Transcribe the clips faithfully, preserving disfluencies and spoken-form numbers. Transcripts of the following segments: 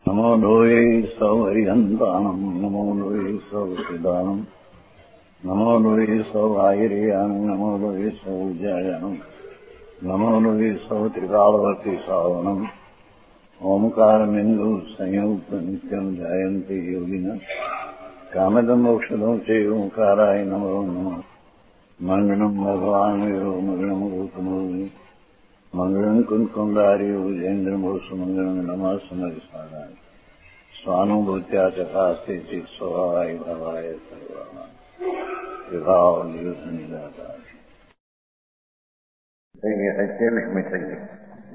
નમો લોહે સૌ હરિહંતાણમ નમો લોહે સૌ સિદ્ધાણમ નમો લોહે સૌ આયર્યાણમ નમો લોહે સૌ જયાણમ નમો લોહે સૌ ત્રિકાળવતી સાવણમ ઓમકાર બિંદુ સંયુક્ત નિત્યમ જાયંતિ યોગિના કામદમોક્ષદો છે ઓંકારાય નમો નમઃ મંગળમ ભગવાન વીરો મંગળમ ગૌતમો મંગળમ કુંકુંડાર્યો જૈન્દ્રમોષ મંગળમ નમઃ સમયસારાય સ્વાનુભૂત્યા ચકાસ્તે ચિત સ્વભાવાય ભાવાય સર્વા વિભાવ નિયુદ્ધ નિરાકાર થઈ ગયા ત્રેવીસ મિનિટ થઈ ગઈ.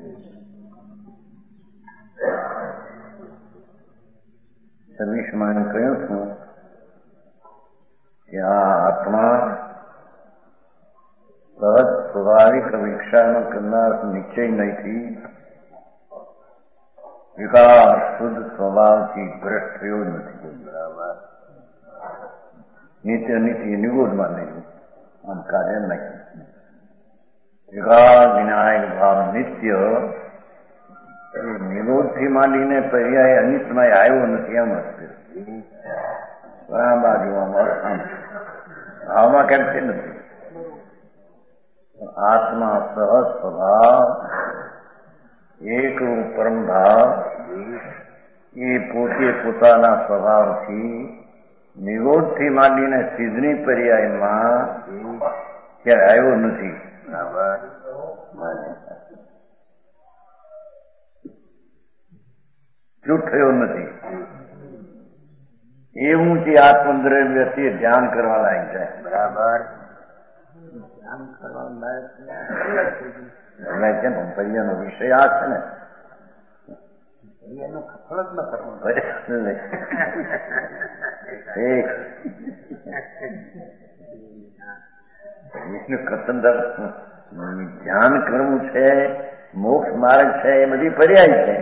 છવ્વીસમાં કહ્યું છું કે આ આત્મા સહજ સ્વાભાવિક વિક્ષાનો કરનાર નિશ્ચય નહીંથી વિકાર શુદ્ધ સ્વભાવથી ભ્રષ્ટ થયો નથી. બરાબર નિત્ય નીતિ નિગોદમાં નહીં, આમ કાર્ય નહીં. વિકાર વિનાયક ભાવ નિત્ય નિરોધથી માંડીને પર્યાય અનિતમાં આવ્યો નથી. એમ જ આ બાજુમાં ભાવમાં કેમ છે નથી. આત્મા સહજ સ્વભાવ એક પરમ ભાવ એ પોતે પોતાના સ્વભાવથી નિરોધથી માંડીને સિદ્ધની પર્યાયમાં ક્યારે આવ્યો નથી. ચૂપ થયો નથી. એવું જે આત્મદ્રવ્ય તે ધ્યાન કરવા લાયક જાય. બરાબર ધ્યાન કરવા લાયક છે ને પૈયાનો વિષય આ છે ને એનો ખફળ જ ન કરવું. ધ્યાન કરવું છે, મોક્ષ માર્ગ છે, એ બધી પર્યાય છે.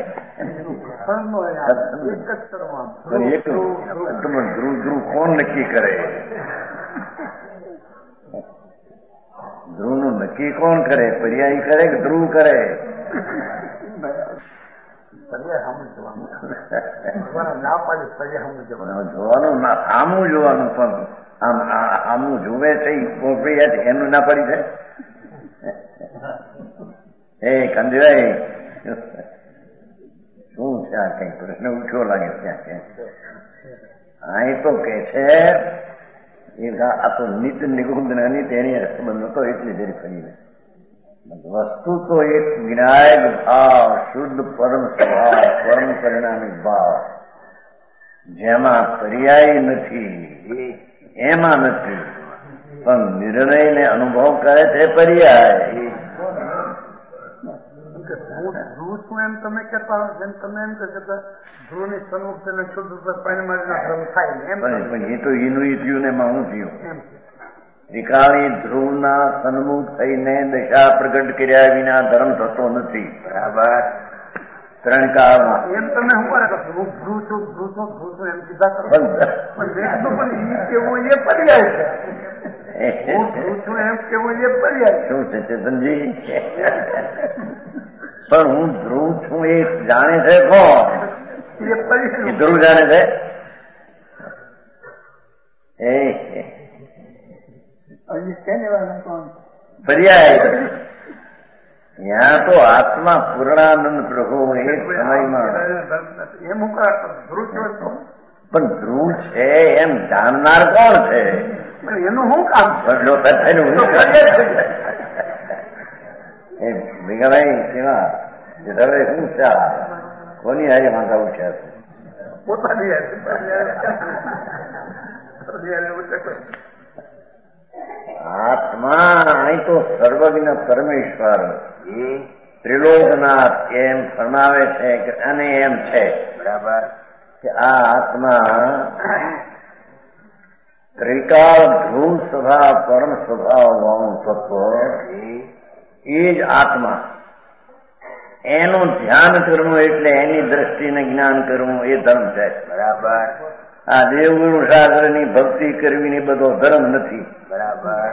ધ્રુવ ધ્રુવ કોણ નક્કી કરે? ધ્રુવ નું નક્કી કોણ કરે? પર્યાય કરે કે ધ્રુવ કરે? જોવાનું ના, આમું જોવાનું. પણ આમ આમું જોવે છે એમનું ના પડી છે. એ કંદરાય શું છે આ? કઈ પ્રશ્ન ઉઠ્યો લાગે ત્યાં કે અહીં તો કે છે આ તો નિત નિગુંદ અનિત એની સંબંધ નતો એટલી દેરી ફરી. વસ્તુ તો એક વિનાયક ભાવ, શુદ્ધ પરમ સ્વભાવ, પરમ પરિણામી ભાવ, જેમાં પર્યાય નથી, એમાં નથી. પણ નિર્ણયને અનુભવ કરે છે પર્યાય. ધ્રુવ છું એમ તમે કહેતા, જેમ તમે એમ કે ધ્રુવ ની સન્મુખ શુદ્ધ પરિણામના ધર્મ થાય એમ. પણ એ તો એનું થયું ને એમાં હું થયું. ત્રિકાળી ધ્રુવના સન્મુખ થઈને દશા પ્રગટ કર્યા વિના ધર્મ થતો નથી. બરાબર ત્રણ કાળમાં એમ તમે શું કરે ધ્રુવ ધ્રુવ છું ધ્રુવ છું ધ્રુવ છું એમ કીધા કરો. પણ એ કેવું એ પર્યાય છે. હું ધ્રુવ છું એમ કેવું એ પર્યાય. શું છે ચેતનજી? પણ હું ધ્રુવ છું એ જાણે છે કોણ? એ ધ્રુવ જાણે છે. પર્યાય ત્યાં તો આત્મા પૂર્ણાનંદ પ્રભુ એક સમયમાં પણ ધ્રુવ છે એમ જાણનાર કોણ છે? એનું શું કામ? ભીગાભાઈ સેવા હવે શું છે? કોની હારે માથા ઉઠ્યા છે? પોતાની આત્મા અહીં તો સર્વજ્ઞ પરમેશ્વર ત્રિલોકનાથ એમ ફરમાવે છે કે અને એમ છે. બરાબર કે આ આત્મા ત્રિકાળ ધ્રુવ સ્વભાવ, પરમ સ્વભાવ વાળું તત્વ એ જ આત્મા. એનું ધ્યાન કરવું એટલે એની દ્રષ્ટિને જ્ઞાન કરવું એ ધર્મ છે. બરાબર આ દેવગુરુ શાસ્ત્ર ની ભક્તિ કરવી ની બધો ધર્મ નથી. બરાબર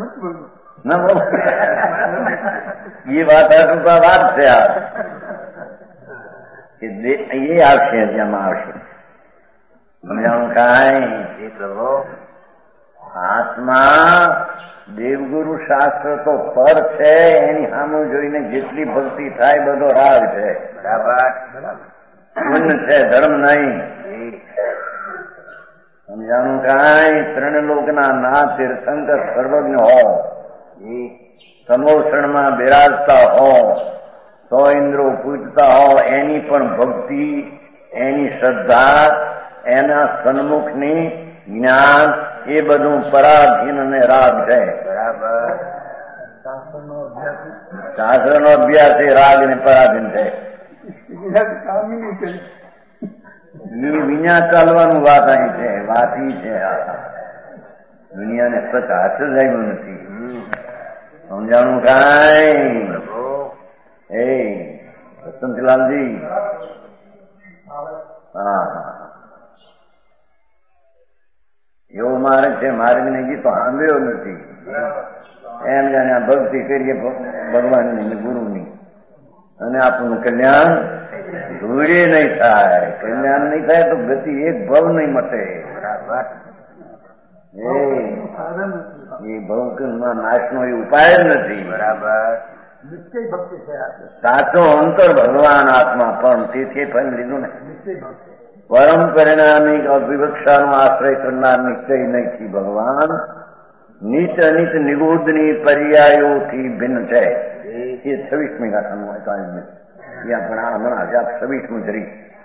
એ વાત વાત છે. આ કે એ આવશે જેમાં આવશે સમજાણું કાંઈ એ પ્રભુ આત્મા દેવગુરુ શાસ્ત્ર તો પર છે એની સામે જોઈને જેટલી ભક્તિ થાય બધો રાગ છે બરાબર પુણ્ય છે ધર્મ નહીં સમજાણું કાંઈ ત્રણ લોકના ના તીર્થંકર સર્વજ્ઞ હો સમોષણમાં બિરાજતા હો સો ઇન્દ્રો પૂજતા હો એની પણ ભક્તિ એની શ્રદ્ધા એના સન્મુખની જ્ઞાન એ બધું પરાધીન અને રાગ છે બરાબર શાસ્ત્ર નો અભ્યાસ એ રાગ ને પરાધીન છે એ વિના ચાલવાનું વાત અહીં છે વાત ઈ છે દુનિયાને સચ હાથ જ આવ્યું નથી સમજાણું કાંઈ એ વસંતલાલજી હા એવો માર્ગ છે માર્ગ ને ગીતો સાંભળ્યો નથી એમ જાણે આ ભક્તિ કરીએ ભગવાનની ગુરુની અને આપણું કલ્યાણ ધૂળે નહીં થાય કલ્યાણ નહીં થાય તો ગતિ એક ભવ નહીં મટે બરાબર એ ભવમાં નાશનો એ ઉપાય જ નથી બરાબર સાચો અંતર ભગવાન આત્મા પણ તેથી ફળ લીધું ને પરમ પરિણામી અવિવક્ષાનો આશ્રય કરનાર નિશ્ચય નહીં ભગવાન નીચ અનિચ નિગૂઢની પર્યાયોથી ભિન્ન છે એ છવ્વીસમી ગાથાનું ત્યાં ઘણા હમણાં હજાર છવ્વીસમું જરી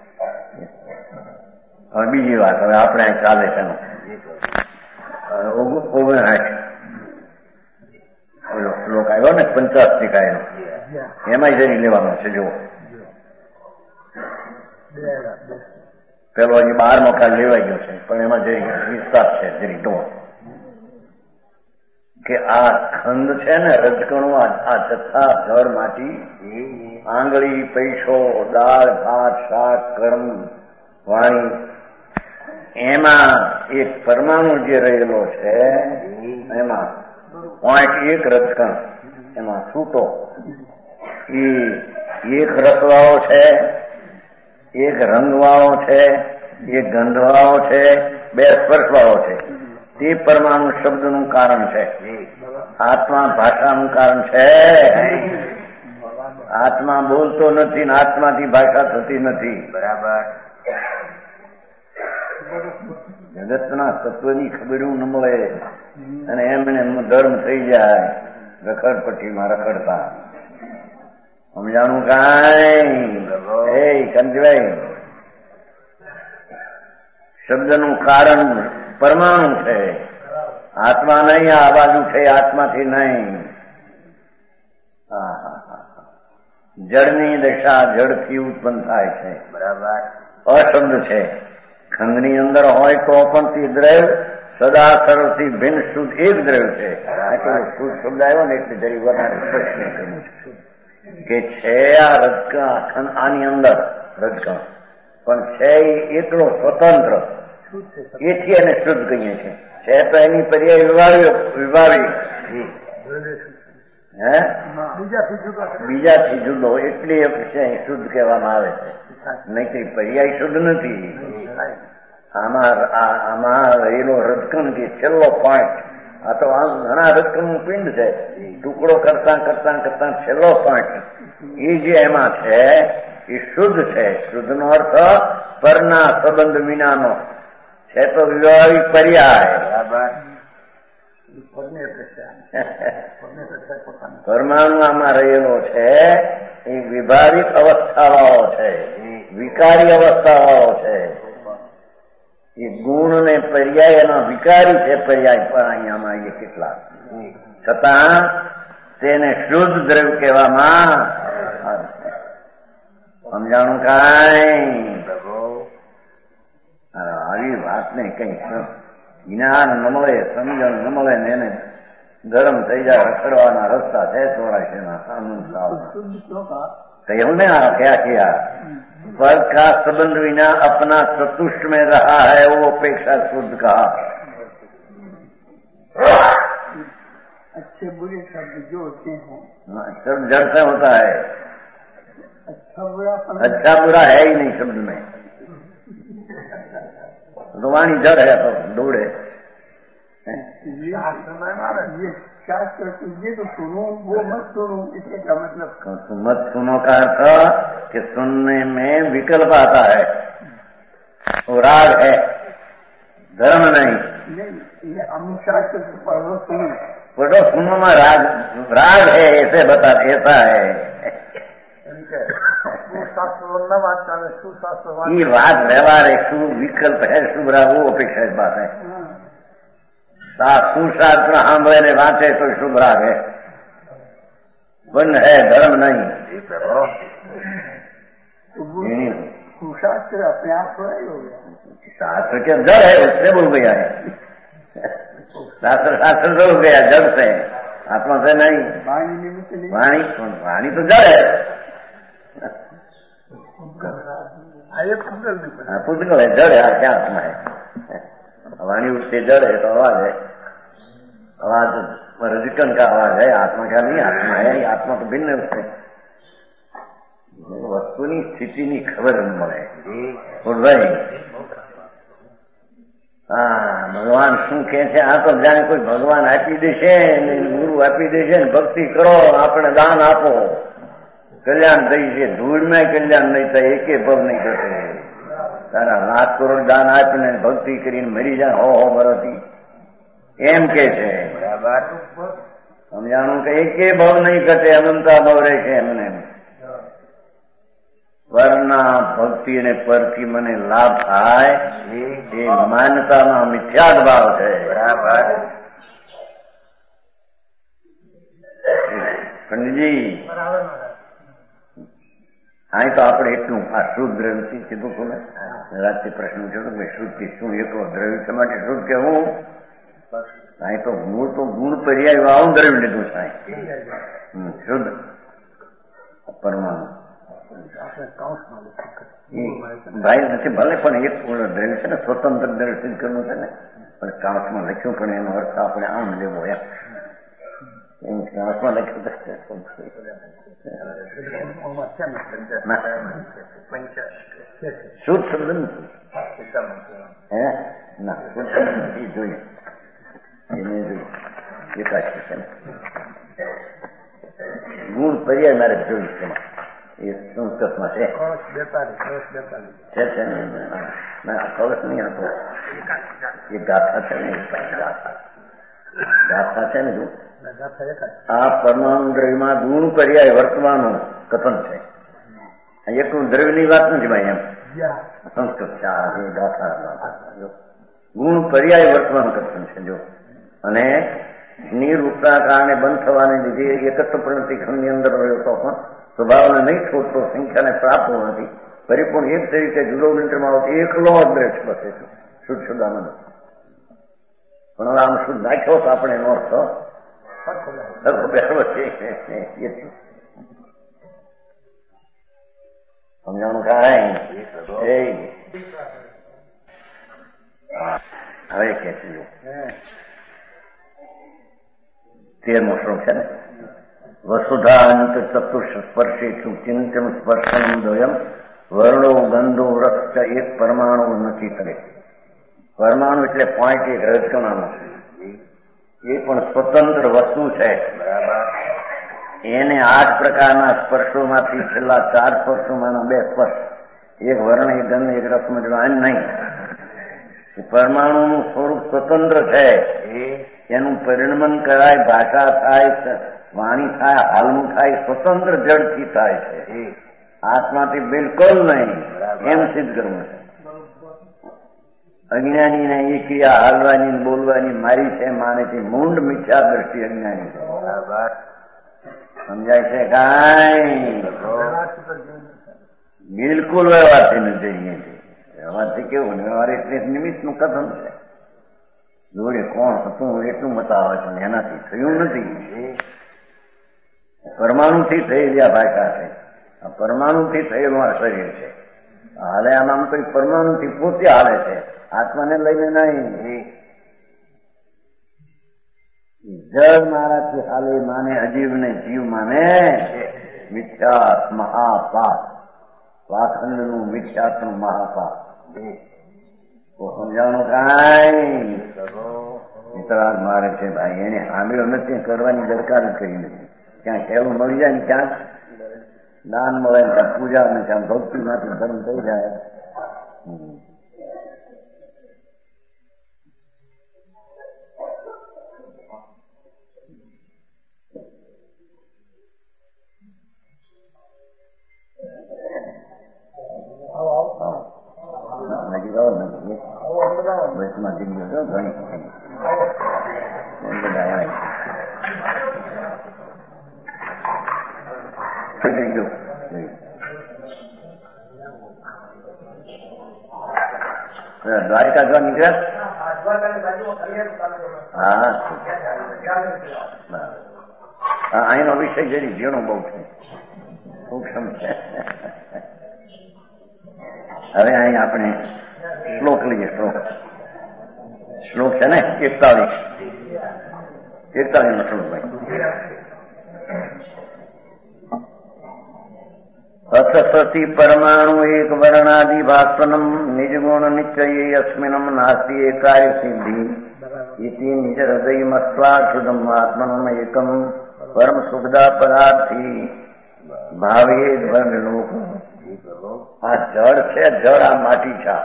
હવે બીજી વાત હવે આપણે ચાલે છે ઓગણસાઠ શ્લોક આવ્યો ને પંચાસ ટીકાયનો એમાં જરી લેવાનો છે જુઓ પેલો હજી બાર મકાન લેવાઈ ગયો છે પણ એમાં જરી વિસ્તાર છે જરી તો કે આ ખંડ છે ને રજકણું આ જથ્થા જળ માટી આંગળી પૈસો દાળ ભાત શાક કર્મ વાણી એમાં એક પરમાણુ જે રહેલો છે એમાં પોઈન્ટ એક રજકણ એમાં છૂટો એ એક રસવાળો છે એક રંગવાળો છે એક ગંધવાળો છે બે સ્પર્શવાળો છે તે પરમાણુ શબ્દનું કારણ છે આત્મા ભાષાનું કારણ છે આત્મા બોલતો નથી ને આત્માથી ભાષા થતી નથી બરાબર જગતના તત્વની ખબરું ન મળે અને એમને ધર્મ થઈ જાય રખડપટ્ટીમાં રખડતા સમજાણું કાંઈ એ કંજભાઈ શબ્દનું કારણ પરમાણુ છે આત્મા નહીં આ બાજુ છે આત્માથી નહીં જળની દશા જળથી ઉત્પન્ન થાય છે બરાબર અશબ્દ છે ખંડની અંદર હોય તો પણ તે દ્રવ્ય સદા સર્વથી ભિન્ન શુદ્ધ એક દ્રવ્ય છે શુદ્ધ શબ્દ આવ્યો ને એટલે જરી વધારે સ્પષ્ટ કર્યું કે છે આ રજકણ આની અંદર રજકણ પણ છે એટલો સ્વતંત્ર એથી એને શુદ્ધ કહીએ છીએ છે તો એની પર્યાય વિભાવી વિભાવી હે બીજાથી જુદો એટલે શુદ્ધ કહેવામાં આવે છે નહીં કે પર્યાય શુદ્ધ નથી આમાં આમાં રહેલો રજકણ કે છેલ્લો પોઈન્ટ આ તો આમ ઘણા રજકણનું પિંડ છે ટુકડો કરતા કરતા કરતા છેલ્લો પોઈન્ટ એ જે એમાં છે એ શુદ્ધ છે શુદ્ધ નો અર્થ પરના સંબંધ વિનાનો છે તો વ્યવહારિક પર્યાય બરાબર પરમાણુ આમાં રહેલો છે એ વિભાવિક અવસ્થાવાળો છે વિકારી અવસ્થાવાળો છે એ ગુણ ને પર્યાય એના વિકારી છે પર્યાય પણ અહીંયામાં એ કેટલા છતાં તેને શુદ્ધ દ્રવ્ય કહેવામાં સમજાણું કાંઈ આવી વાતને કઈ જ્ઞાન ન મળે સમજણ ન મળે ને એને ગરમ થઈ જાય રખડવાના રસ્તા છે ચોરાશીના કહ્યું ને આ क्या किया वर्ग का संबंध विना अपना चतुष्ट में रहा है वो अपेक्षा शुद्ध कहा अच्छे बुरे शब्द जो होते हैं सब जड़ से होता है अच्छा बुरा है ही नहीं शब्द में। तो वाणी जड़ है तो दौड़े। ये शास्त्र ये तो सुनो वो मत सुनो, इसके क्या मतलब? मत सुनो का अर्थ कि सुनने में विकल्प आता है, वो राग है, धर्म नहीं। नहीं ये हम शास्त्र पढ़ो सुनो, पढ़ो सुनो में राग राग है, ऐसे बता ऐसा है। ये बात व्यवहार है, शुभ विकल्प है, शुभ राग वो अपेक्षा बात है। सुशास्त्र सांभळे ने वांचे तो शुभ राग है, वन है, धर्म नहीं। सुशास्त्र अपने आप थोड़ा ही हो गया, शास्त्र के जड़ है, उससे बोल गया है। शास्त्र शास्त्र से हो गया, जड़ से, आत्मा से नहीं। वाणी वाणी वाणी तो जड़ है, पुद्गल है, जड़ है, क्या आत्मा है। वाणी उससे जड़ है तो आवाज है, आवाज रजकन का आवाज है, आत्मा का नहीं आत्मा है। आत्मा तो भिन्न है उससे, वस्तुनी स्थितिनी खबर મળે રહી। હા ભગવાન શું કહે છે, આ તો જાણે કોઈ ભગવાન આપી દેશે ને ગુરુ આપી દેશે ને ભક્તિ કરો, આપણે દાન આપો, કલ્યાણ થઈ છે। ધૂળમાં કલ્યાણ નહીં થાય, એકે ભવ નહીં ઘટે। તારા લાખ કરોડ દાન આપીને ભક્તિ કરીને મરી જાય હો હો વર્ષથી, એમ કે છે। સમજાણું કે એકે ભવ નહીં ઘટે, અનંતા ભવ રહેશે એમને। પરના ભક્તિ અને પરથી મને લાભ થાય એ માન્યતામાં મિથ્યાદ ભાવ છે। બરાબર પંડિતજી, હા તો આપણે એટલું આ શુદ્ધ દ્રવ્યથી કીધું હતું ને, રાત્રે પ્રશ્ન પૂછ્યો કે શુદ્ધથી શું એકલો દ્રવ્ય માટે શુદ્ધ કહેવું? અહીં તો મૂળ તો ગુણ પર્યાય વાળું દ્રવ્ય લીધું છે શુદ્ધ પરમાણુ। ભાઈ નથી ભલે, પણ એક દ્રવ્ય છે ને સ્વતંત્ર દ્રવ્ય સિદ્ધ કરવું છે ને, પણ કાંસમાં લખ્યું, પણ એનો અર્થ આપણે આમ લેવો એમ કાંસમાં લખ્યું શુદ્ધ શબ્દ નથી હે ના, શુદ્ધ શબ્દ નથી જોઈએ એને જોઈએ એકાશી છે ને ગુણ પર્યાય મારે જોયું છે એ સંસ્કૃતમાં છે છે ને ના કળશ નહીં હતો, એ ગાથા છે ને, ગાથા ગાથા છે ને જો આ પરમાણુ દ્રવ્યમાં ગુણ પર્યાય વર્તવાનું કથન છે। એકલું દ્રવ્યની વાત નથી ભાઈ, એમ સંસ્કૃત છે આ ગાથા, ગુણ પર્યાય વર્તવાનું કથન છે જો। અને નિરૂપના કારણે બંધ થવાને લીધે એકત્ર પ્રવૃત્તિ ખંડની અંદર રહ્યો તો પણ સ્વભાવને નહીં છોડતો, સંખ્યાને પ્રાપ્ત નથી, પરિપૂર્ણ એક તરીકે જુદો નિંદ્રમાં આવતો એકલો જ દ્રશ બસે છે શુદ્ધ શુદ્ધાનંદ। પણ હવે આમ શુદ્ધ નાખ્યો તો આપણે એનો અર્થ સમજાણું કાંઈ હવે કે છે તેરમો શ્લોક છે ને, વસુધાંત ચતુર્શ સ્પર્શેષુ ચિંતન સ્પર્શન દ્વયમ વર્ણો ગંધો રસ એક પરમાણુ નથી કરે। પરમાણુ એટલે પોઈન્ટ એક રજકણાનો છે, એ પણ સ્વતંત્ર વસ્તુ છે। બરાબર, એને આઠ પ્રકારના સ્પર્શોમાંથી છેલ્લા ચાર સ્પર્શોમાંના બે સ્પર્શ, એક વર્ણ, એક ગંધ, એક રસમાં જવાનું નહીં। પરમાણુનું સ્વરૂપ સ્વતંત્ર છે, એનું પરિણમન કરાય, ભાષા થાય, વાણી થાય, હાલનું થાય, સ્વતંત્ર જડથી થાય છે, આત્માથી બિલકુલ નહીં, એમ સિદ્ધ કરવું છે। અજ્ઞાની ને એ ક્રિયા હાલવાની બોલવાની મારી છે માને છે, મૂંડ મિથ્યા દ્રષ્ટિ અજ્ઞાની છે। સમજાય છે કાંઈ? બિલકુલ વ્યવહારથી નથી, વ્યવહારથી કેવું વ્યવહાર એટલે નિમિત્ત નું કથન છે, જોડે કોણ હતું એટલું બતાવે છે, એનાથી થયું નથી। પરમાણુથી થયેલી આ ભાષા છે, આ પરમાણુથી થયેલું આ શરીર છે, હાલે આમ કોઈ પરમાણુથી પોતે હાલે છે, આત્માને લઈને નહીં। જળ મારાથી હાલે માને, અજીવ ને જીવ માને, મિથ્યાત મહાપાપ, પાખંડનું મિથ્યાતનું મહાપાપ. તો સમજાવવાનું કાંઈ વિતરાગ મારે છે ભાઈ, એને આંબળો નથી કરવાની દરકાર જ કરી નથી. ક્યાં કહેવું મળી જાય ને ક્યાંક દાન મળે, ત્યાં પૂજા ને ત્યાં ભક્તિમાંથી ધર્મ થઈ જાય. નજીક આવો નથી બસમાં જગ્યા તો ઘણી દ્વારકા જવા નીકળ્યા. હા અહીંનો વિષય જરી ઝીણો બહુ છે, સૂક્ષ્મ છે. હવે અહીં આપણે શ્લોક લઈએ. શ્લોક શ્લોક છે ને એકતાલીસ એકતાલીસ નો શ્લોક ભાઈ. અસસતિ પરમાણુ એક વર્ણાદિ ભાસ્વનમ નિજગુણ નિશ્ચયે અસ્મિનમ નાસ્તિ એકાય સિદ્ધિ ઇતિ નિજ હૃદયમસ્વાક્ષુદમ આત્મનમ એકમ પરમ સુખદા પદાર્થી ભાવે ધર્મલોક. આ જળ છે, જળ આ માટી છે.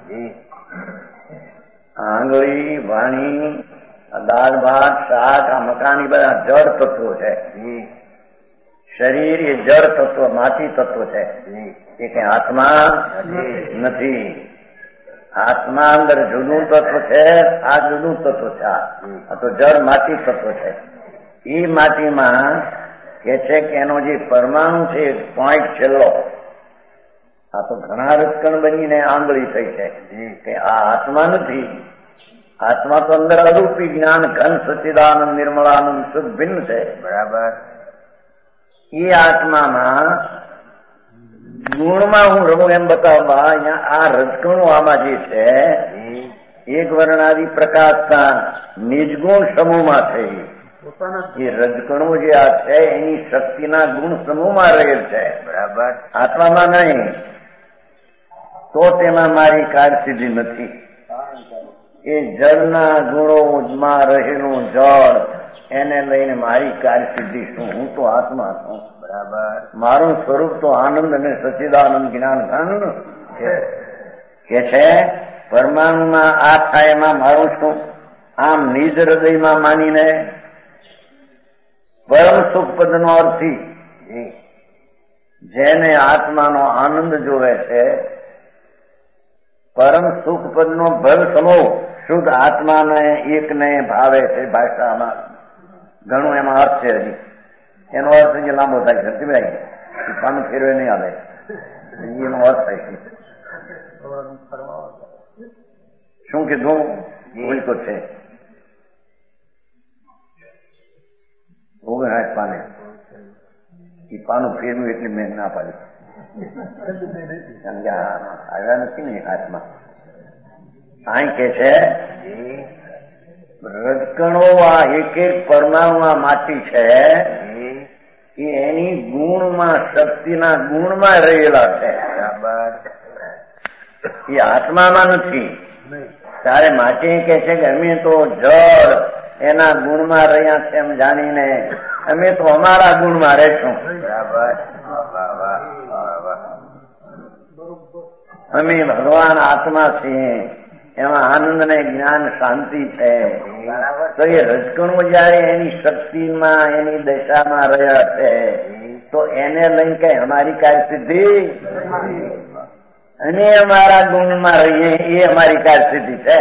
આંગળી વાણી દાળ ભાત શાક આ મકાની બધા જળ તત્વો છે. શરીર એ જળ તત્વ માટી તત્વ છે. એ કઈ આત્મા નથી. આત્મા અંદર જુદું તત્વ છે, આ જુદું તત્વ છે. આ તો જળ માટી તત્વ છે. એ માટીમાં કે છે કે એનો જે પરમાણુ છે પોઈન્ટ છેલ્લો, આ તો ઘણા રસકણ બનીને આંગળી થઈ છે કે આ આત્મા નથી. આત્મા તો અંદર અરૂપી જ્ઞાન ઘન સચ્ચિદાનંદ નિર્મળાનંદ શુદ્ધ ભિન્ન છે. બરાબર. એ આત્મામાં ગુણમાં હું રહું એમ બતાવવા અહીંયા આ રજકણું આમાં જે છે એક વર્ણાદિ પ્રકાશના નિજગુણ સમૂહમાં થઈ. એ રજકણું જે આ છે એની શક્તિના ગુણ સમૂહમાં રહેલ છે. બરાબર. આત્મામાં નહીં. તો તેમાં મારી કારસિદ્ધિ નથી. એ જળના ગુણોમાં રહેલું જળ એને લઈને મારી કારસિદ્ધિ શું? હું તો આત્મા છું. બરાબર. મારું સ્વરૂપ તો આનંદ અને સચ્ચિદાનંદ જ્ઞાન ઘન કે છે. પરમાણુમાં આ થાય એમાં મારું શું? આમ નિજ હૃદયમાં માનીને પરમ સુખ પદનો અર્થી જેને આત્માનો આનંદ જોવે છે, પરમ સુખ પદનો ભવ સમૂહ શુદ્ધ આત્માને એકને ભાવે છે. ભાષામાં ઘણું એમાં અર્થ છે. હજી એનો અર્થ જે લાંબો થાય છે ભાઈ, પાનું ફેરવે નહીં આવે એનો અર્થ થાય છે. શું કીધું? ઉલટો છે. ઓગણસાઠ પાને એ પાનું ફેરવું એટલે મેં ના પાડ્યું. આવ્યા નથી ને હાથમાં. અહીં કે છે રજકણો આ એક એક પરમાણુ આ માટી છે એ એની ગુણમાં શક્તિના ગુણમાં રહેલા છે. બરાબર. એ આત્મામાં નથી. ત્યારે માટી કે છે કે અમે તો જળ એના ગુણમાં રહ્યા છે એમ જાણીને અમે તો અમારા ગુણમાં રહેશું. બરાબર. અમે ભગવાન આત્મા છીએ, એમાં આનંદ ને જ્ઞાન શાંતિ છે. તો એ રજકણું જયારે એની શક્તિમાં એની દશામાં રહ્યા છે તો એને લઈને કઈ અમારી કાંઈ સિદ્ધિ? અને અમારા ગુણમાં રહીએ એ અમારી કાંઈ સિદ્ધિ છે?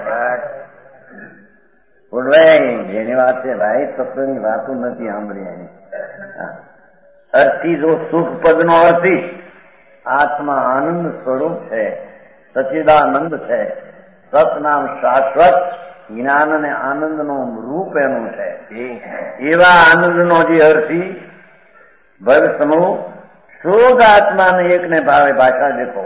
બોલવાય જેની વાત છે ભાઈ, તત્વની વાતો નથી સાંભળી. અર્થી જો સુખ પદનો અર્થી આત્મા આનંદ સ્વરૂપ છે, સચ્ચિદાનંદ છે. સતનામ શાશ્વત જ્ઞાન અને આનંદનું રૂપ એનું છે. એવા આનંદનો જે અર્થી ભવ સમૂહ શુદ્ધ આત્માને એકને ભાવે. ભાષા દેખો,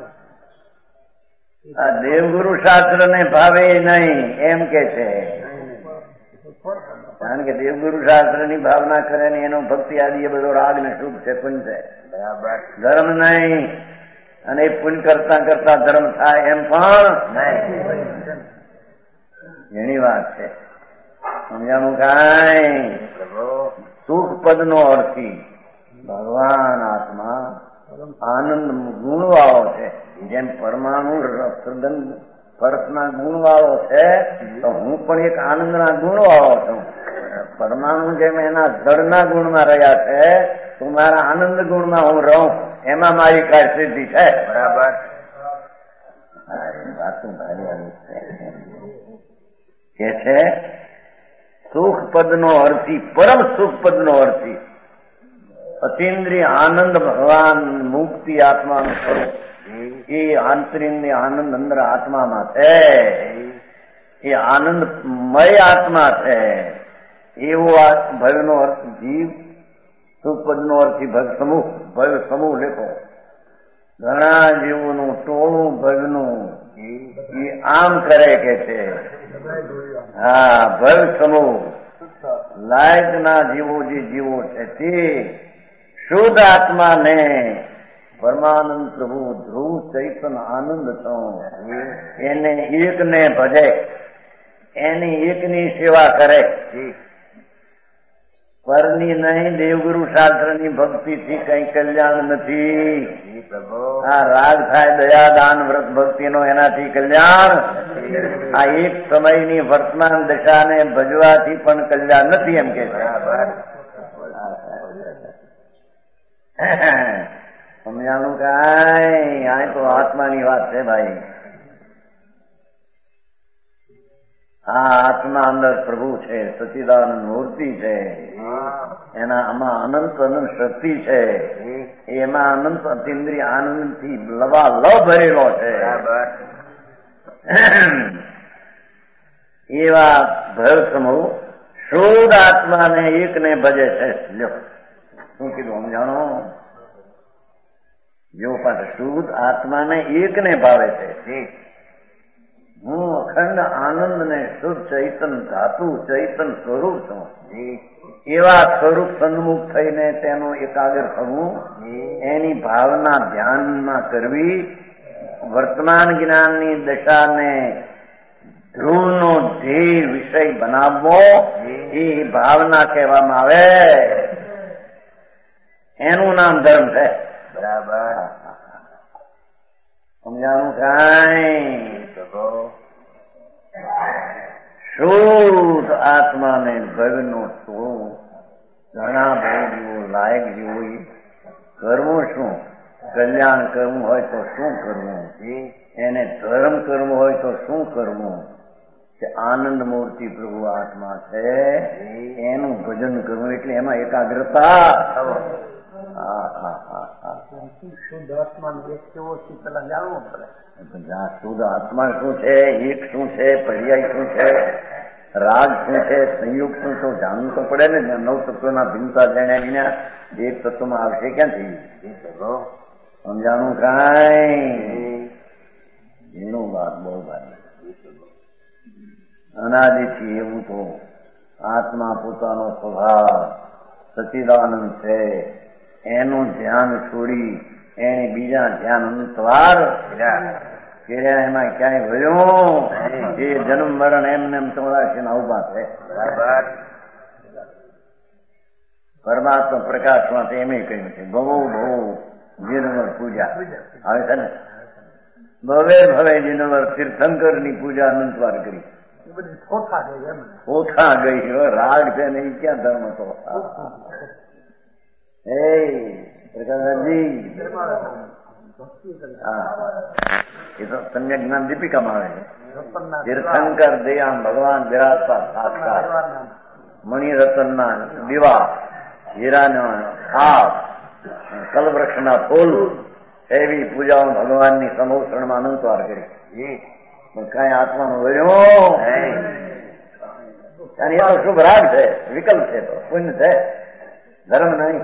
આ દેવગુરુ શાસ્ત્ર ને ભાવે નહીં એમ કે છે. કારણ કે દેવગુરુ શાસ્ત્ર ની ભાવના કરે ને એનો ભક્તિ આદિ એ બધો રાગ ને શુભ છે, પુણ્ય છે. બરાબર. ધર્મ નહીં અને એ પુણ્ય કરતા કરતા ધર્મ થાય એમ પણ નહીં. ઘણી વાત છે. સમજાણું કાંઈ? સુખ પદ નો અર્થી ભગવાન આત્મા આનંદ ગુણ વાળો છે. જેમ પરમાણુ સ્પર્શના ગુણ વાળો છે તો હું પણ એક આનંદના ગુણ વાળો છું. પરમાણુ જેમ એના જળના ગુણમાં રહ્યા છે તો મારા આનંદ ગુણમાં હું રહું, એમાં મારી કાંઈ સિદ્ધિ છે. બરાબર. વાતું ભારી આવી કે છે સુખ પદ નો અર્થી, પરમ સુખ પદ નો અર્થી અતિન્દ્રિય આનંદ ભગવાન મુક્તિ આત્માનું સ્વરૂપ. એ આંતરિક આનંદ અંદર આત્મામાં છે. એ આનંદમય આત્મા છે. એવો ભયનો અર્થ જીવ, સુપદ નો અર્થી ભય સમૂહ. ભય સમૂહ લેખો. ઘણા જીવોનું ટોળું ભયનું એ આમ કરે કે છે. હા, ભય સમૂહ લાયક ના જીવો જે જીવો છે તે શુદ્ધ આત્માને પરમાનંદ પ્રભુ ધ્રુવ ચૈતન આનંદ છો એને એકને ભજે, એની એકની સેવા કરે. પરની નહીં, દેવગુરુ શાસ્ત્રની ભક્તિથી કઈ કલ્યાણ નથી. આ રાગ થાય દયા દાન વ્રત ભક્તિનો, એનાથી કલ્યાણ. આ એક સમયની વર્તમાન દશાને ભજવાથી પણ કલ્યાણ નથી એમ કે છે. સમજાણું કાંઈ? આ તો આત્માની વાત છે ભાઈ. આ આત્મા અંદર પ્રભુ છે, સચિદાનંદ મૂર્તિ છે. એના આમાં અનંત અનંત શક્તિ છે. એમાં અનંત અતિન્દ્રિય આનંદ થી લવા લ ભરેલો છે. એવા ભય સમૂહ શુદ્ધ આત્માને એકને ભજે છે. લ્યો શું કીધું સમજાણો? જો પાછ શુદ્ધ આત્માને એકને ભાવે છે. હું અખંડ આનંદ ને શુદ્ધ ચૈતન ધાતુ ચૈતન સ્વરૂપ છું. એવા સ્વરૂપ સન્મુખ થઈને તેનો એકાગ્ર થવું, એની ભાવના ધ્યાનમાં કરવી, વર્તમાન જ્ઞાનની દશાને ધ્રુવનો ધ્યેય વિષય બનાવવો, એ ભાવના કહેવામાં આવે. એનું નામ ધર્મ છે. બરાબર. સમજાણું કાંઈ? શુદ્ધ આત્માને ભયનો ટોળું ઘણા બહુ જીવો લાયક જીવો કરવું શું? કલ્યાણ કરવું હોય તો શું કરવું? એને ધર્મ કરવું હોય તો શું કરવું? કે આનંદ મૂર્તિ પ્રભુ આત્મા છે, એનું ભજન કરવું. એટલે એમાં એકાગ્રતા. શુદ્ધ આત્મા એક કેવો છે પેલા જાણવું પડે. શુદ્ધ આત્મા શું છે, એક શું છે, પર્યાય શું છે, રાગ શું છે, સંયુક્ત શું તો જાણવું તો પડે ને. નવ તત્વના ભિન્નતા જાણ્યા વિના એક તત્વમાં આવશે ક્યાંથી? સમજાણું કાંઈ? એનું વાત બહુ ભાઈ. અનાદિથી એવું તો આત્મા પોતાનો સ્વભાવ સચિદાનંદ છે, એનું ધ્યાન છોડી એને બીજા ધ્યાન અનુસાર કર્યા, એમાં ક્યાંય ભર્યું એ જન્મ મરણ એમને એમ ચોરાશી ના ઉભા છે. પરમાત્મા પ્રકાશમાં એમ કહ્યું છે ભવો ભવો જીનવર પૂજા આવે છે ને. ભવે ભવે જીનવર તીર્થંકર ની પૂજા અનંતવાર કરી. ઓછા ગઈ રાગ છે ને એ ક્યાં ધર્મ હતો? એ પ્રકાશજી એ તો સમ્યક જ્ઞાન દીપિકામાં આવે છે. તીર્થંકર દયામ ભગવાન બિરાજતા સાક્ષાત મણિરત્નના દીવા, હીરાના ખાપ, કલવૃક્ષના ફૂલ એવી પૂજાઓ ભગવાનની સમોષણમાં અનંતવાર કરી. પણ કઈ આત્માનું વર્યો એ તો શુભ રાગ છે, વિકલ્પ છે, તો પુણ્ય છે, ધર્મ નહીં.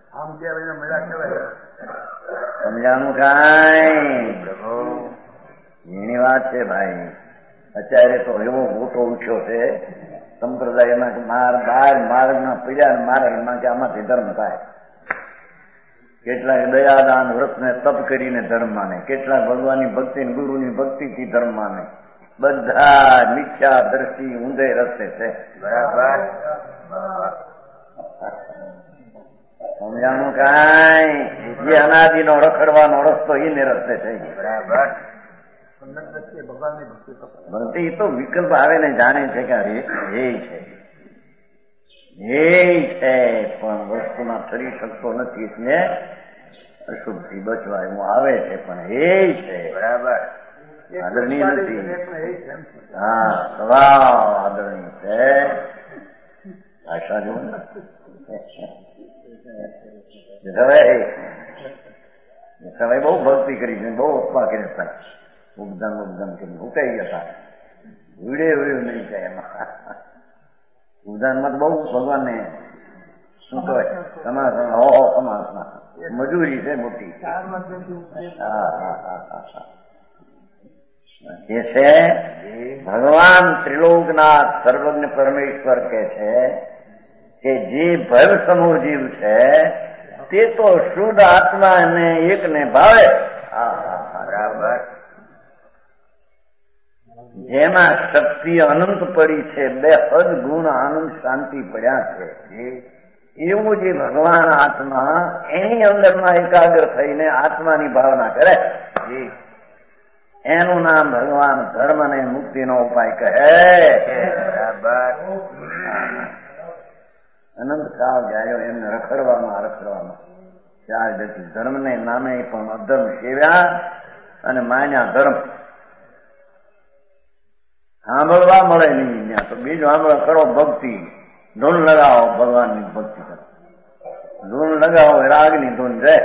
આમ કહેવાય મેળા કહેવાય. સમજાણું કાંઈ પ્રભુ એની વાત છે ભાઈ. અત્યારે તો એવો મોટો ઉછ્યો છે સંપ્રદાયમાં કે માર બાર માર્ગમાં પીડ્યા માર્ગમાં કે આમાંથી ધર્મ થાય. કેટલાક દયાદાન વ્રતને તપ કરીને ધર્મ માને, કેટલાક ભગવાનની ભક્તિ ગુરુની ભક્તિથી ધર્મ માને. બધા મિથ્યા દ્રષ્ટિ ઊંધે રસ્તે છે. બરાબર સમજાણું કાંઈ? જે અનાદિનો રખડવાનો રસ્તો એને રસ્તે થઈ ગયો. બરાબર ભક્તિ તો વિકલ્પ આવે ને જાણે છે કે હે છે હે છે પણ વસ્તુમાં ઠરી શકતો નથી એટલે અશુભથી બચવા એવું આવે છે પણ હે છે. બરાબર આદરણીય નથી. હા સ્વભાવ આદરણીય છે. ભાષા જો સવાય બહુ ભક્તિ કરી છે, બહુ અપવા કર્યા હતા. ઉપદાન ઉપદાન કરી ઉકાઈ ગયા હતા. વિડે વિડ્યું નહીં થાય એમાં. ઉપદાનમાં તો બહુ ભગવાનને શું કહેવાય સમાસમાં હો હો સમાસમાં મજૂરી છે મોટી. હા હા હા હા એ છે ભગવાન ત્રિલોકનાથ સર્વજ્ઞ પરમેશ્વર કે છે કે જે ભવ સમૂહ જીવ છે તે તો શુદ્ધ આત્મા અને એકને ભાવે. બરાબર જેમાં શક્તિ અનંત પડી છે, બે હદ ગુણ આનંદ શાંતિ પડ્યા છે, એવું જે ભગવાન આત્મા એની અંદરમાં એકાગ્ર થઈને આત્માની ભાવના કરે એનું નામ ભગવાન ધર્મ અને મુક્તિનો ઉપાય કહે. અનંત કાળ ગાયો એમને રખડવામાં રખડવામાં ચાર જતી ધર્મને નામે પણ અધર્મ સેવ્યા અને માન્યા ધર્મ. સાંભળવા મળે નહીં ત્યાં તો બીજું સાંભળવા કરો ભક્તિ. ધૂન લગાવો ભગવાનની ભક્તિ કરો, ધૂન લગાવો રાગની ધૂન જાય.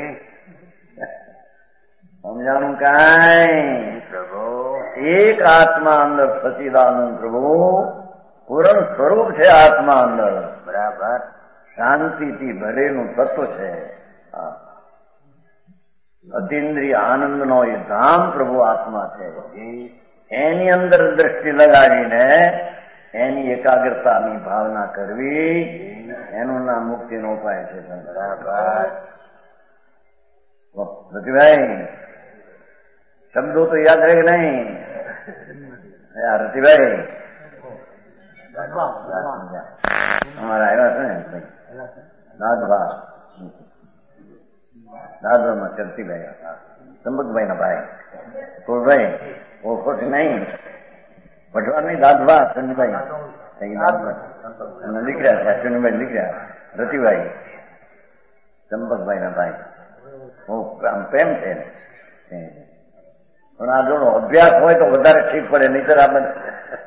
સમજાણું કાંઈ? પ્રભુ એક આત્મા અંદર સચિદાનંદ પ્રભુ પૂરણ સ્વરૂપ છે. આત્મા અંદર બરાબર શાંતિથી ભરેલું તત્વ છે. અતિન્દ્રિય આનંદનો એ ધામ પ્રભુ આત્મા છે. એની અંદર દ્રષ્ટિ લગાવીને એની એકાગ્રતાની ભાવના કરવી એનું નામ મુક્તિનો ઉપાય છે. બરાબર રતિભાઈ શબ્દો તો યાદ રહે કે નહીં? રતિભાઈ અમારા આવ્યા છે ને દાદભા દાદરમાં ચરતીભાઈ ચંપકભાઈ ના ભાઈ કુળભાઈ ઓળખોટ નહીં ભટવા નહીં દાદભા સંજભાઈ નીકળ્યા અશ્વિનભાઈ નીકળ્યા રતિભાઈ ચંપકભાઈ ના ભાઈ આમ પ્રેમ છે પણ આ જોડો અભ્યાસ હોય તો વધારે ઠીક પડે, નહીતર આ બધું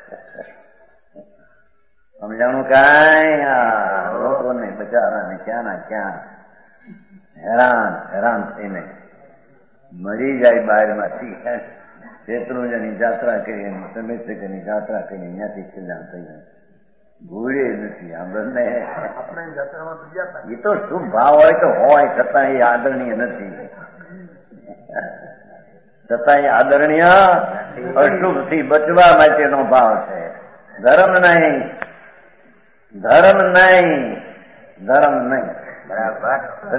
સમજાણું કાંઈ? આ લોકોને બચારાને ક્યાં ના ક્યાં હેરાન હેરાન થઈને મરી જાય બહારમાંથી. શેત્રુંજની જાત્રા કરી, સમયસરની જાત્રા કરી, ત્યાંથી કલ્યાણ થઈ જાય. ભૂલે નથી આ બંને. એ તો શુભ ભાવ હોય તો હોય, છતાં એ આદરણીય નથી. છતાં એ આદરણીય અશુભથી બચવા માટેનો ભાવ છે. ધર્મ નહીં, ધર્મ નહીં, ધર્મ નહીં. બરાબર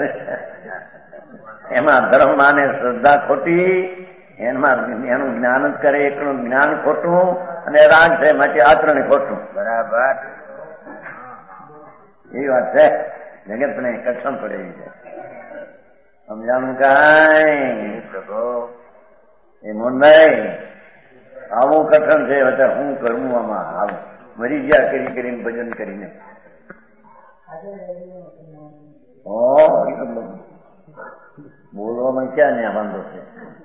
એમાં ધર્મ માને શ્રદ્ધા ખોટી, એમાં એનું જ્ઞાન જ કરે એકનું જ્ઞાન ખોટું, અને રાગ છે માટે આચરણ ખોટું. બરાબર એ વાત છે. જગતને કઠણ પડેલી છે. સમજાણું કાંઈ? પ્રભુ એ મોહનભાઈ આવું કઠણ છે. અત્યારે હું કરવું આમાં આવું મરી ગયા કરી કરીને ભજન કરીને. બોલવામાં ક્યાં ન્યા વાંધો છે?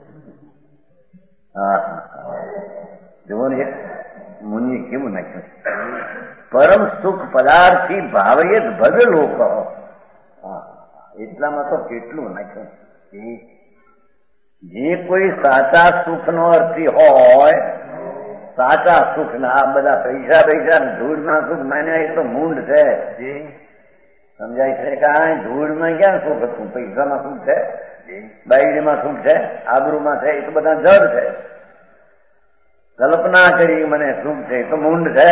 હા હા જુઓ ને મુનિએ કેવું નાખ્યું, પરમ સુખ પદાર્થી ભાવયે ભવ્ય લોકો. એટલામાં તો કેટલું નાખ્યું. જે કોઈ સાચા સુખનો અર્થી હોય, સાચા સુખ ના આ બધા પૈસા પૈસા ધૂળના સુખ માન્યા એ તો મૂંડ છે. સમજાય છે કે આ ધૂળમાં ક્યાં સુખ હતું? પૈસામાં સુખ છે, બાયડીમાં સુખ છે, આબરૂમાં છે, એ તો બધા જડ છે. કલ્પના કરી મને સુખ છે તો મૂંડ છે.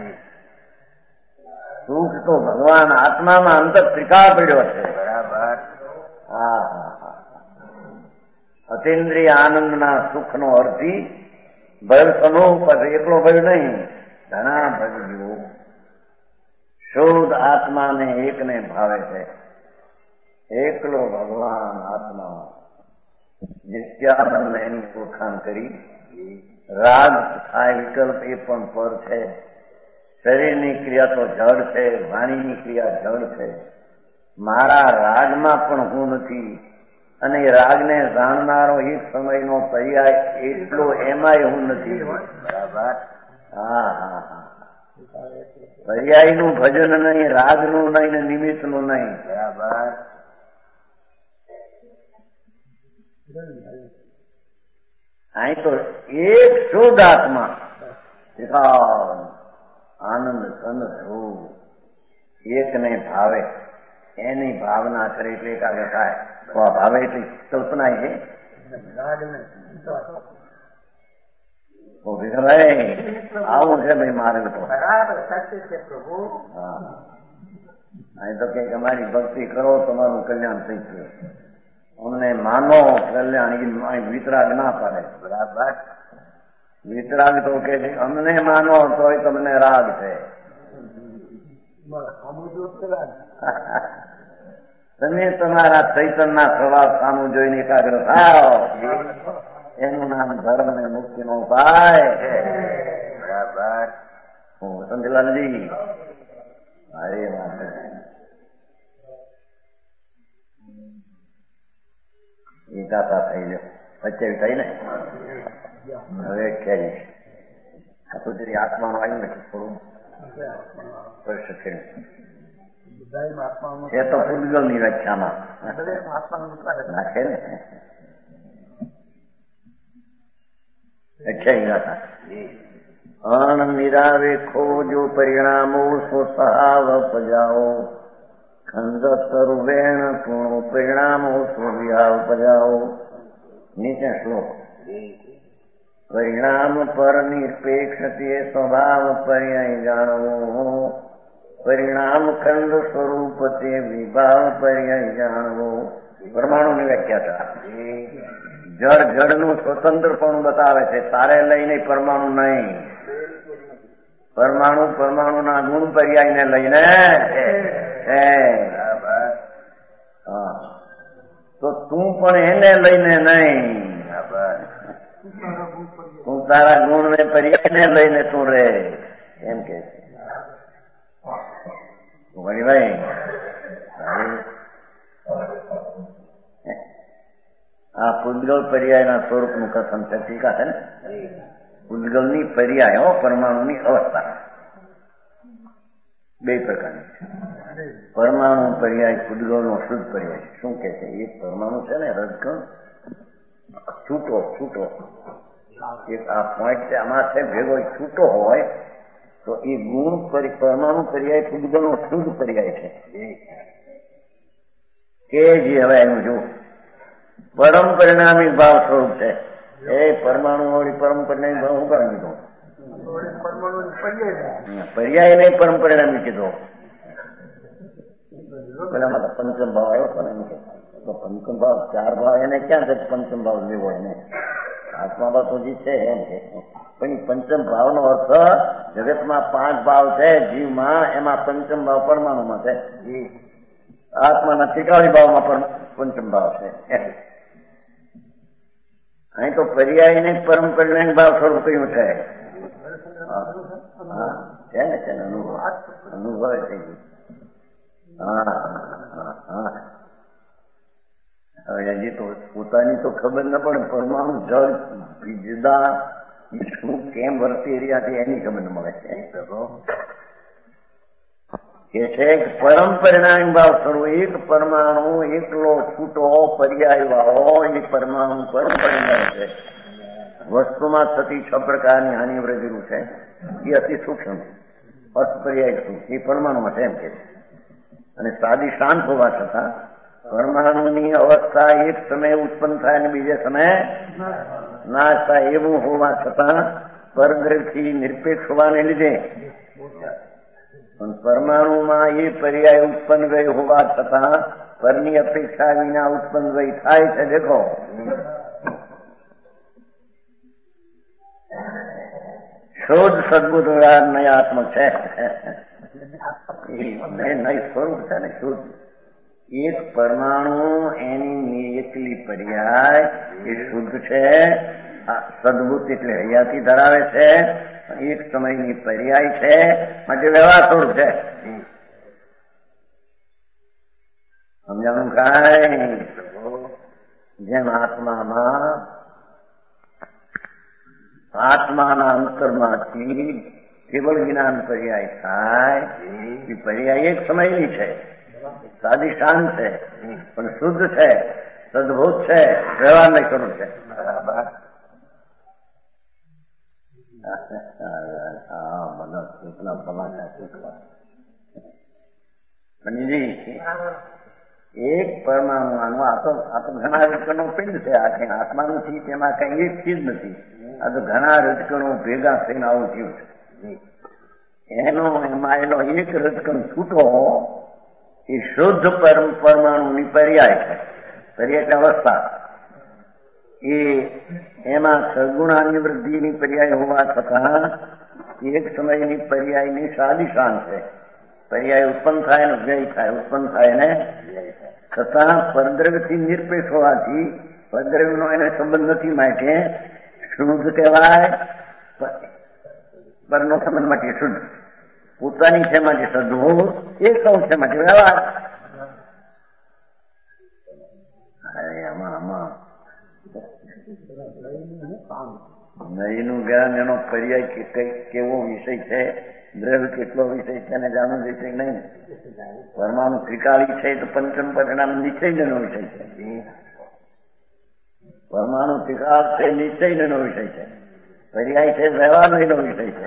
સુખ તો ભગવાન આત્મામાં અંતર ત્રિકાળ પડ્યો છે. બરાબર. હા હા હા અતિન્દ્રિય આનંદના સુખનો અર્થી ભય સમૂહ પર એકલો ભય નહીં, ઘણા ભય. શુદ્ધ આત્માને એકને ભાવે છે. એકલો ભગવાન આત્મા નિત્યાનંદ એની ઓળખાણ કરી. રાગ થાય વિકલ્પ એ પણ પર છે. શરીરની ક્રિયા તો જડ છે, વાણીની ક્રિયા જડ છે. મારા રાગમાં પણ હું નથી અને રાગને જાણનારો એક સમયનો પર્યાય એટલો એમાંય હું નથી. બરાબર. હા હા હા પર્યાયનું ભજન નહીં, રાગનું નહીં ને નિમિત્તનું નહીં. બરાબર. અહીં તો એક શુદ્ધ આત્મા આનંદ સંત થવું, એકને ભાવે એની ભાવના કરે એટલે એકાગ્ર થાય. તો આ ભાવે એટલી કલ્પના છે. આવું છે ભાઈ મારે તો. હા અહીં તો કઈક અમારી ભક્તિ કરો તમારું કલ્યાણ થઈ ગયું. અમને માનો કલ્યાણ વિતરાગ ના પાડે. બરાબર. વિતરાગ તો કે અમને માનો તોય તમને રાગ છે. તમે તમારા ચૈતનના સ્વભાવ સામું જોઈને એકાગ્ર થાવ, એનું નામ ધર્મ ને મુક્તિ નો ઉપાય. બરાબર. હું સંજલાલજી અરે વાત એકાતા થઈ ગયો. વચ્ચે થઈ ને હવે ક્યાંય આ તો જરી આત્માનો આવ્યું નથી થોડું વર્ષ થયું એ તો પૂતગલ ની વ્યાખ્યામાં નાખે ને અણ નિરાવે ખોજો પરિણામો સ્વસહાવ પજાઓ ખંડ સર્વેણ પૂર્ણો પરિણામો સ્વવિહાવ પજાઓ. નીચે શ્લોક. પરિણામ પર નિરપેક્ષ તે સ્વભાવ પર્યાય જાણવો, પરિણામ ખંડ સ્વરૂપ તે વિભાવ પર્યાય જાણવો. પરમાણુની વ્યાખ્યા જળ જળનું સ્વતંત્ર પણ બતાવે છે. તારે લઈને પરમાણુ નહીં, પરમાણુ પરમાણુના ગુણ પર્યાયને લઈને હા તો તું પણ એને લઈને નહીં. તું તારા ગુણ ને પર્યાયને લઈને તું રે એમ કે ભાઈ. આ પૂતગલ પર્યાયના સ્વરૂપનું કથન છે. ટીકા છે ને પૂતગલની પર્યાય પરમાણુની અવસ્થા બે પ્રકારની છે. પરમાણુ પર્યાય પૂતગલનો શુદ્ધ પર્યાય. શું કે છે? એક પરમાણુ છે ને રજકણ છૂટો છૂટો એક આ પોઈન્ટ છે આમાં છે ભેગો છૂટો હોય તો એ ગુણ પરમાણુ પર્યાય પૂતગલનો શુદ્ધ પર્યાય છે. કે જે હવે એનું જો પરમ પરિણામી ભાવ સ્વરૂપ છે. એ પરમાણુ વાળી પરમ પરિણામી ભાવ શું કરી દીધો? પર્યાય નહીં પરમ પરિણામી કીધો. પેલામાં તો પંચમ ભાવ આવ્યો પણ એમ કે તો પંચમ ભાવ ચાર ભાવ એને ક્યાં છે? પંચમ ભાવ લેવો એને આત્મા ભાવ તો જે છે એમ કે પણ પંચમ ભાવનો અર્થ જગતમાં પાંચ ભાવ છે જીવમાં, એમાં પંચમ ભાવ પરમાણુમાં છે. આત્માના ત્રિકાળી ભાવમાં પંચમ ભાવ છે. અહીં તો પર્યાય ને પરમ પરિણામી ભાવ સ્વરૂપ કયું છે? છે ને છે અનુભવ અનુભવ થઈ ગયું. હા હા હવે હજી તો પોતાની તો ખબર ન પડે. પરમાણુ જળ જુદા શું કેમ વર્તી રહ્યા છે એની ખબર ન મળે છે. કે છે પરમ પરિણામી ભાવ સ્વરૂપ એક પરમાણુ એકલો છૂટો પર્યાય વાળો એ પરમાણુ પરમ પરિણામ છે. વસ્તુમાં થતી છ પ્રકારની હાનિ વૃદ્ધિનું છે એ અતિ સૂક્ષ્મ અર્થ પર્યાય શું એ પરમાણુમાં છે એમ કે અને સાદી શાંત હોવા છતાં પરમાણુની અવસ્થા એક સમયે ઉત્પન્ન થાય અને બીજે સમયે નાશ થાય એવું હોવા છતાં પરદ્રવ્યથી નિરપેક્ષ હોવાને લીધે પણ પરમાણુમાં એ પર્યાય ઉત્પન્ન વય હોવા છતાં પરની અપેક્ષા વિના ઉત્પન્ન વય થાય છે. દેખો શોધ સદબુદ્ધ નયાત્મક છે, નય સ્વરૂપ છે ને શુદ્ધ. એક પરમાણુ એની એકલી પર્યાય એ શુદ્ધ છે, સદબુદ્ધ એટલે હયાતી ધરાવે છે, એક સમયની પર્યાય છે, માટે વ્યવહાર સ્વરૂપ છે. સમજાણું કાંઈ? જેમ આત્મામાં આત્માના અંતરમાંથી કેવળ જ્ઞાન પર્યાય થાય, એ પર્યાય એક સમયની છે, સાદી શાંત છે, પણ શુદ્ધ છે, સદભૂત છે, વ્યવહાર નહીં કરવું છે. બરાબર. હા બધા કેટલા ભલા શીખવા. એક પરમાણુ આ તો આ તો ઘણા રજકણો પિંડ છે. આ કઈ આત્મા નથી, તેમાં કઈ એક ચીજ નથી. આ તો ઘણા રજકણો ભેગા થઈને આવું થયું છે. એનો એમાં એનો એક રજકણ છૂટો એ શુદ્ધ પરમાણુની પર્યાય છે. પર્યાય એટલે અવસ્થા. એ એમાં સગુણાની વૃદ્ધિની પર્યાય હોવા છતાં એક સમયની પર્યાયની સાદી શાંત છે. પર્યાય ઉત્પન્ન થાય ને વ્યય થાય, ઉત્પન્ન થાય ને છતાં પરદ્રવ્યથી નિરપેક્ષ હોવાથી પરદ્રવ્યનો એને સંબંધ નથી, માટે શુદ્ધ કહેવાય. પરનો સંબંધ માટે શુદ્ધ, પોતાની છે માટે સદભૂત, એક સૌ છે માટે વ્યવહાર. આમાં આમાં નયનું જ્ઞાન એનો પર્યાય કેવો વિષય છે, દ્રવ્ય કેટલો વિષય છે એને જાણવું છે કે નહીં. પરમાણુ ત્રિકાળી છે તો પંચમ પરિણામ નિશ્ચયનો વિષય છે. પરમાણુ ત્રિકાળ છે, નિશ્ચયનો વિષય છે. પર્યાય છે, વ્યવહારનો વિષય છે.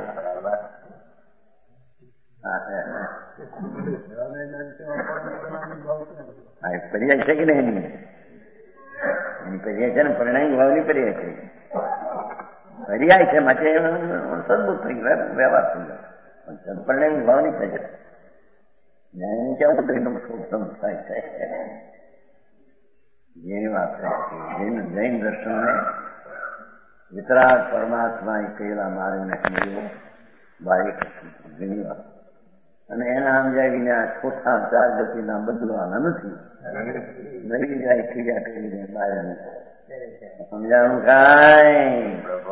પર્યાય છે કે નહીં? એની પર્યાય છે ને, પરિણામ ભાવની પર્યાય છે. પર્યાય છે માટે સદબુદ્ધ થઈ ગયો, વ્યવહાર થઈ ગયો. પરિણામ ભાવની થઈ જાય. ન્યાયની કેવું પરિણામ શોધમ થાય છે. જેની વાત છે જૈન જૈન દર્શનને વિતરાગ પરમાત્મા એ કહેલા માર્ગને સમજ્યો બારીક ઘણી વાત, અને એના સમજાય વિના ચોથા ચાર ગતિના બદલવાના નથી. નવી જાય ક્રિયા કરીને બહાર સમજાણું કાંઈ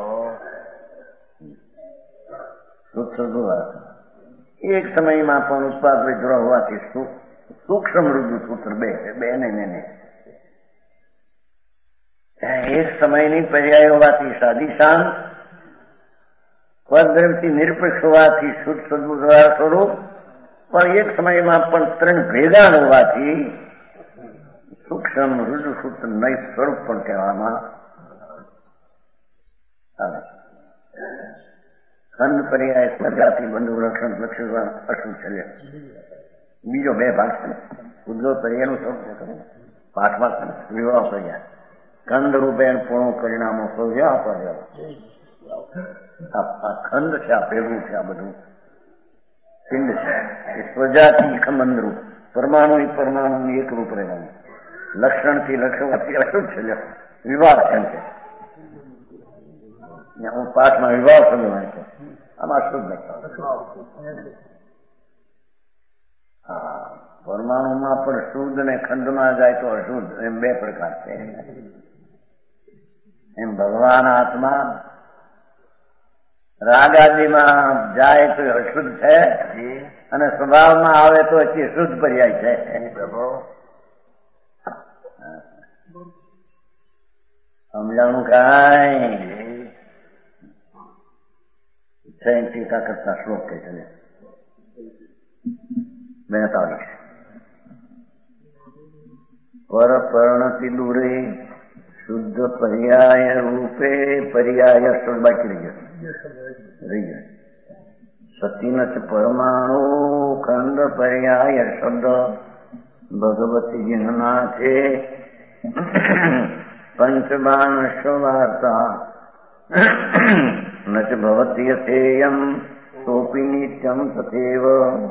એક સમયમાં પણ ઉત્પાદ વિદ્રોહ હોવાથી સૂક્ષ્મ રુજુ સૂત્ર બે છે, બે ને ને એક સમયની પર્યાય હોવાથી સાદી શાંત, પરદ્રવ્યથી નિરપેક્ષ હોવાથી શુદ્ધ સદબુદ્ધ સ્વરૂપ, પણ એક સમયમાં પણ ત્રણ ભેગા હોવાથી સૂક્ષ્મ રુજુ સૂત્ર નય સ્વરૂપ પણ કહેવામાં આવે. ખંડ પર્યાય સ્વજાતિ બંધુ લક્ષણ લક્ષણ અશુદ્ધ છે. બીજો બે ભાગ છે. ઉદ્ભવ પર્યાયનું સ્વરૂપ છે, પાઠમાં વિવાહ પર્યાય ખંડ રૂપે પૂર્ણ પરિણામો સૌજા પર્યાય. આ ખંડ છે, આ ભેગું છે, આ બધું પિંડ છે. એ સ્વજાતિ ખમંદરૂપ પરમાણુ પરમાણુ એક રૂપ રહેવાનું, લક્ષણથી લક્ષણથી અશુદ્ધ છે. વિવાહ એમ છે. હું પાઠમાં વિવાહ સમજવાય છે, આમાં શુદ્ધ લખતા. હા, પરમાણુમાં પણ શુદ્ધ ને ખંડમાં જાય તો અશુદ્ધ, એમ બે પ્રકાર છે. એમ ભગવાન આત્મા રાગાદીમાં જાય તો અશુદ્ધ છે, અને સ્વભાવમાં આવે તો એ શુદ્ધ પર્યાય છે. સમજાણું કાંઈ? ટીકા કરતા શ્લોક કે છે બેતાલીસ. પર પરણતિ દૂરે શુદ્ધ પર્યાય રૂપે પર્યાય બાકી રહી ગયો રહી ગયો સતીન પરમાણુ ખંડ પર્યાય શબ્દ ભગવતીના છે પંચબાણ વાર્તા ન ચ ભવતી થેયમ સોપી નિત્યમ તથેવ.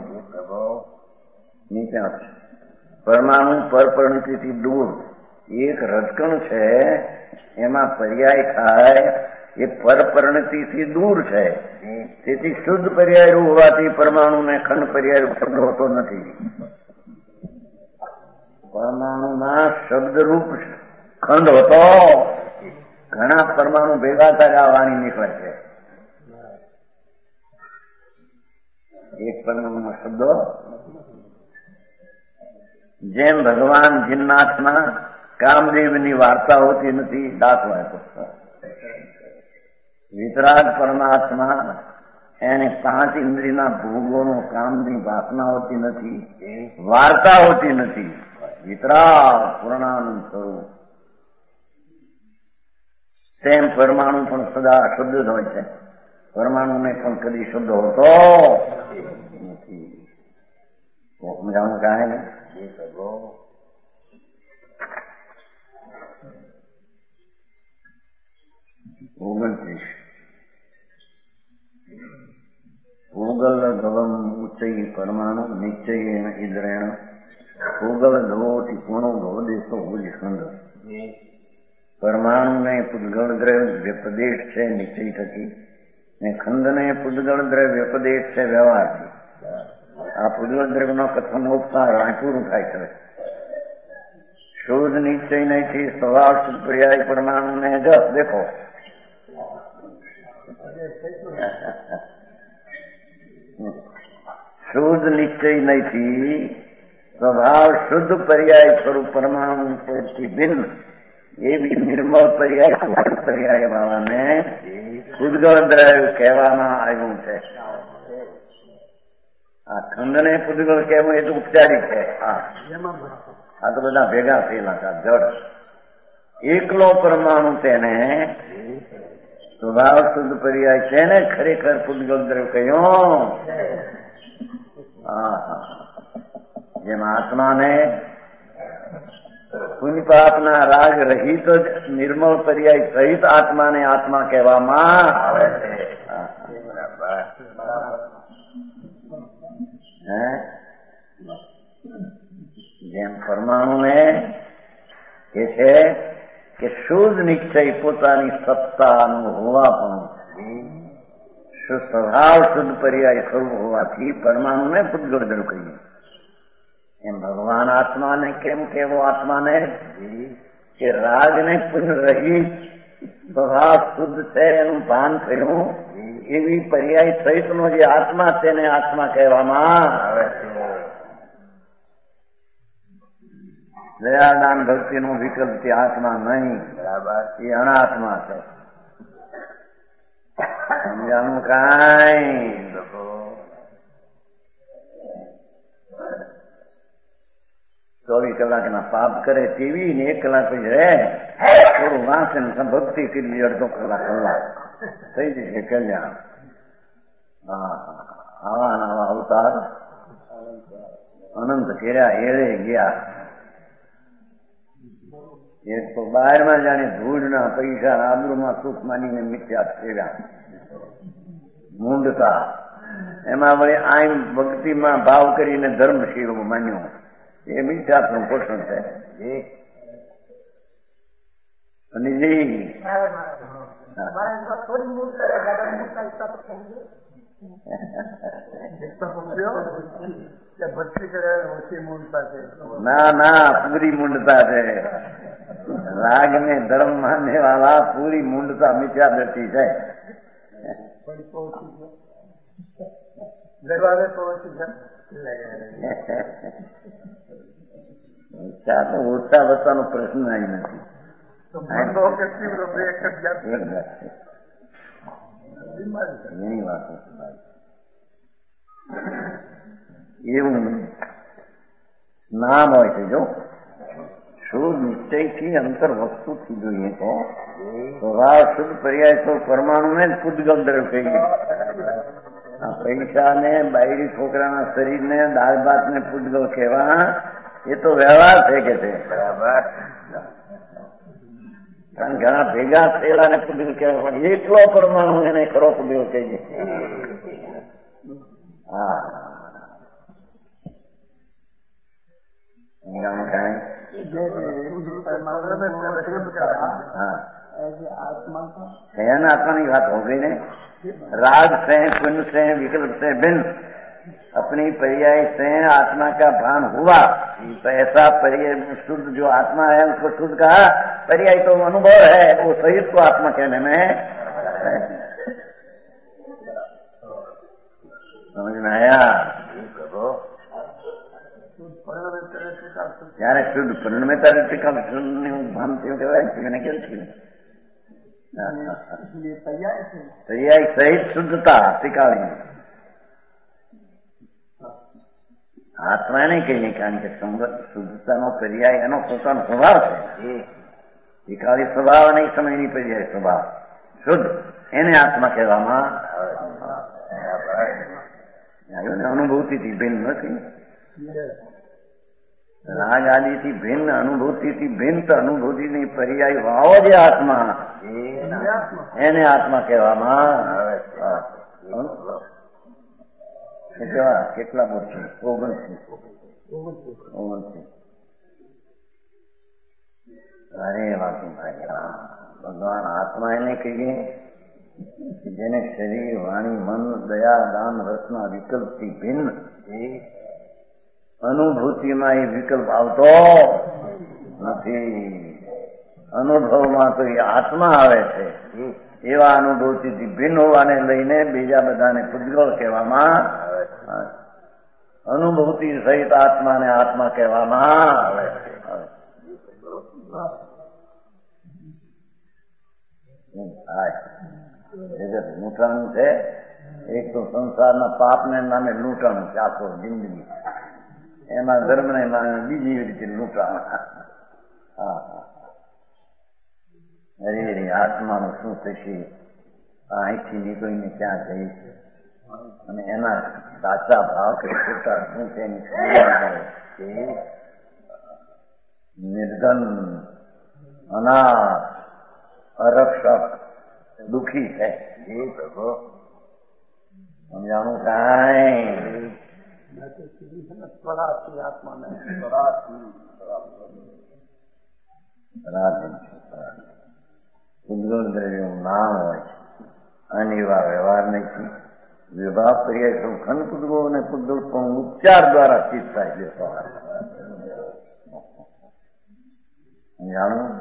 નીચે પરમાણુ પરપરિણતિથી દૂર એક રજકણ છે, એમાં પર્યાય થાય એ પરપરિણતિથી દૂર છે. તેથી શુદ્ધ પર્યાય રૂપ હોવાથી પરમાણુને ખંડ પર્યાય રૂપ શબ્દ હોતો નથી. પરમાણુમાં શબ્દરૂપ ખંડ હોતો, ઘણા પરમાણુ ભેગા થયા વાણી નીકળે છે. એક પરમાણુમાં શબ્દો, જેમ ભગવાન જિન્નાથમાં કામદેવની વાર્તા હોતી નથી, દાખલા વિતરાગ પરમાત્મા એને પાંચ ઇન્દ્રિયના ભોગોનો કામની વાસના હોતી નથી, વાર્તા હોતી નથી. વિતરાગ પૂર્ણાનંદ સ્વરૂપ. તેમ પરમાણુ પણ સદા શુદ્ધ જ હોય છે. પરમાણુને પણ કદી શુદ્ધ હોતો નથી. સમજાવવાનું કાંઈ ને ઓગણત્રીસ ભૂગલ ધવમ ઉચ્ચય પરમાણુ નિશ્ચયેન ઇદ્રેણ ભૂગલ ધવોથી પૂર્ણો ભવદેશો ભૂજ ખંડ. પરમાણુને પૂદગળ દ્રવ્ય વ્યપદેશ છે નિશ્ચય થકી, ને ખંડને પૂદગળ દ્રવ્ય વ્યપદેશ છે વ્યવહારથી. આ પૂદગળ દ્રવ્યનો કથન ઉપસાર આ પૂરું થાય છે. શુદ્ધ નિશ્ચય નહીં સ્વભાવ શુદ્ધ પર્યાય પરમાણુને જસ દેખો. શુદ્ધ નિશ્ચય નહીં સ્વભાવ શુદ્ધ પર્યાય સ્વરૂપ પરમાણુ થી ભિન્ન એવી નિર્મળ પર્યાય પર્યાય વાળાને પૂદગળ દ્રવ્ય કહેવામાં આવ્યું છે. આ ખંડને પૂદગળ કહેવું એ તો ઉપચારી છે. આ તો બધા ભેગા થયેલા હતા જડ. એકલો પરમાણુ તેને સ્વભાવ શુદ્ધ પર્યાય છે ને ખરેખર પૂદગળ દ્રવ્ય કહ્યું. જેમ આત્માને પુણ્ય પાપના રાગ રહિત જ નિર્મળ પર્યાય સહિત આત્માને આત્મા કહેવામાં આવે છે. જેમ પરમાણુને કે છે કે શુદ્ધ નિશ્ચય પોતાની સત્તાનું હોવા પણ સ્વભાવ શુદ્ધ પર્યાય સ્વરૂપ હોવાથી પરમાણુને પૂદગળ દ્રવ્ય કહીએ. એમ ભગવાન આત્માને કેમ કેવો આત્માને કે રાગને પુનઃ રહી સ્વભાવ શુદ્ધ છે એનું ભાન થયું એવી પર્યાય સહિતનો જે આત્મા તેને આત્મા કહેવામાં આવે છે. દયાદાન ભક્તિનો વિકલ્પ તે આત્મા નહીં, બરાબર, એ અનાત્મા છે. સમજાનું કાંઈ ચોવીસ કલાકના પાપ કરે તેવી ને એક કલાક પછી રહે થોડું વાંચન ભક્તિ કરી અડધો કલાક કલાક થઈ જશે કલ્યાણ. હા, આવા નવા અવતાર અનંત કર્યા એળે ગયા. એક તો બહારમાં જાણે ધૂળના પૈસા આબરૂમાં સુખ માનીને મિથ્યા ફેર્યા મૂંડતા. એમાં વળી આમ ભક્તિમાં ભાવ કરીને ધર્મશીલો માન્યો એ મિથ્યાત્વનું પોષણ છે. અને ના ના પૂરી મૂંડતા છે. રાગ ને ધર્મ માનને વાળા પૂરી મૂંડતા મિથ્યા દ્રષ્ટિ છે. ઓછા વત્તાનો પ્રશ્ન અહીં નથી. એની વાત એવું નામ હોય છે. જો શુદ્ધ નિશ્ચયથી અંતર વસ્તુથી જોઈએ તો સ્વભાવ શુદ્ધ પર્યાય તો પરમાણુને જ પૂદગળ દ્રવ્ય કહીએ. આ પૈસા ને બાયરી છોકરાના શરીરને દાળ ભાત ને પૂદગળ કહેવા એ તો વ્યવહાર છે કે છે. બરાબર. કારણ ઘણા ભેગા થયેલા ને કુદીર કહેવાય, પણ એકલો પરમાણુ એને ખરો કુદીર કહીએ. હા शयन आत्मा की बात हो गई ने. राग से पुण्य से विकल्प से भिन्न अपनी पर्याय से आत्मा का भान हुआ, तो ऐसा पर्याय शुद्ध जो आत्मा है उसको शुद्ध कहा. पर्याय तो अनुभव है, वो सहित को आत्मा कहने में समझ में आया. ત્યારે શુદ્ધ પરિણમેતા રીતે ભાન થયું કહેવાય મને કેમ થયું. પર્યાય સહિત શુદ્ધતા ટીકાળી આત્મા નહીં કહીએ, કારણ કે શુદ્ધતાનો પર્યાય એનો પોતાનો સ્વભાવ છે. ટીકાળી સ્વભાવ અને સમયની પર્યાય સ્વભાવ શુદ્ધ એને આત્મા કહેવામાં આવ્યો ને. અનુભૂતિથી ભિન્ન નથી. રાગ આદિથી ભિન્ન અનુભૂતિથી ભિન્ન અનુભૂતિની પર્યાય ભાવ જે આત્મા એને આત્મા કહેવામાં આવે. કેટલા બોલ છે? ઓગણત્રીસ ઓગણત્રીસ અરે વાતું ભાઈ, ભગવાન આત્મા એને કહીએ જેને શરીર વાણી મન દયા દાન રસના વિકલ્પથી ભિન્ન અનુભૂતિમાં એ વિકલ્પ આવતો નથી. અનુભવમાં તો એ આત્મા આવે છે. એવા અનુભૂતિથી ભિન્ન હોવાને લઈને બીજા બધાને પૂતગળ કહેવામાં આવે. અનુભૂતિ સહિત આત્માને આત્મા કહેવામાં આવે છે. જગત લૂંટણ છે. એક તો સંસારના પાપને નામે લૂંટણ છે આખો જિંદગી. એમાં ધર્મને બીજી રીતે લૂંટણ. હા હા અરે આત્માનું શું થશે, અહીંથી નીકળીને ક્યાં જઈશ, અને એના સાચા ભાવ કે ખોટા શું છે એની નિર્ધન અનાથ અરક્ષક દુઃખી છે. એ પ્રભુ સમજાણું કાંઈ આત્માને કુદરત દ્રવ્યનું નામ હોય છે અને એવા વ્યવહાર નથી. વિભાગ કરીએ તો ખંડ કુદરો અને કુદરત પણ ઉપચાર દ્વારા ચિત્ત થાય છે. જાણું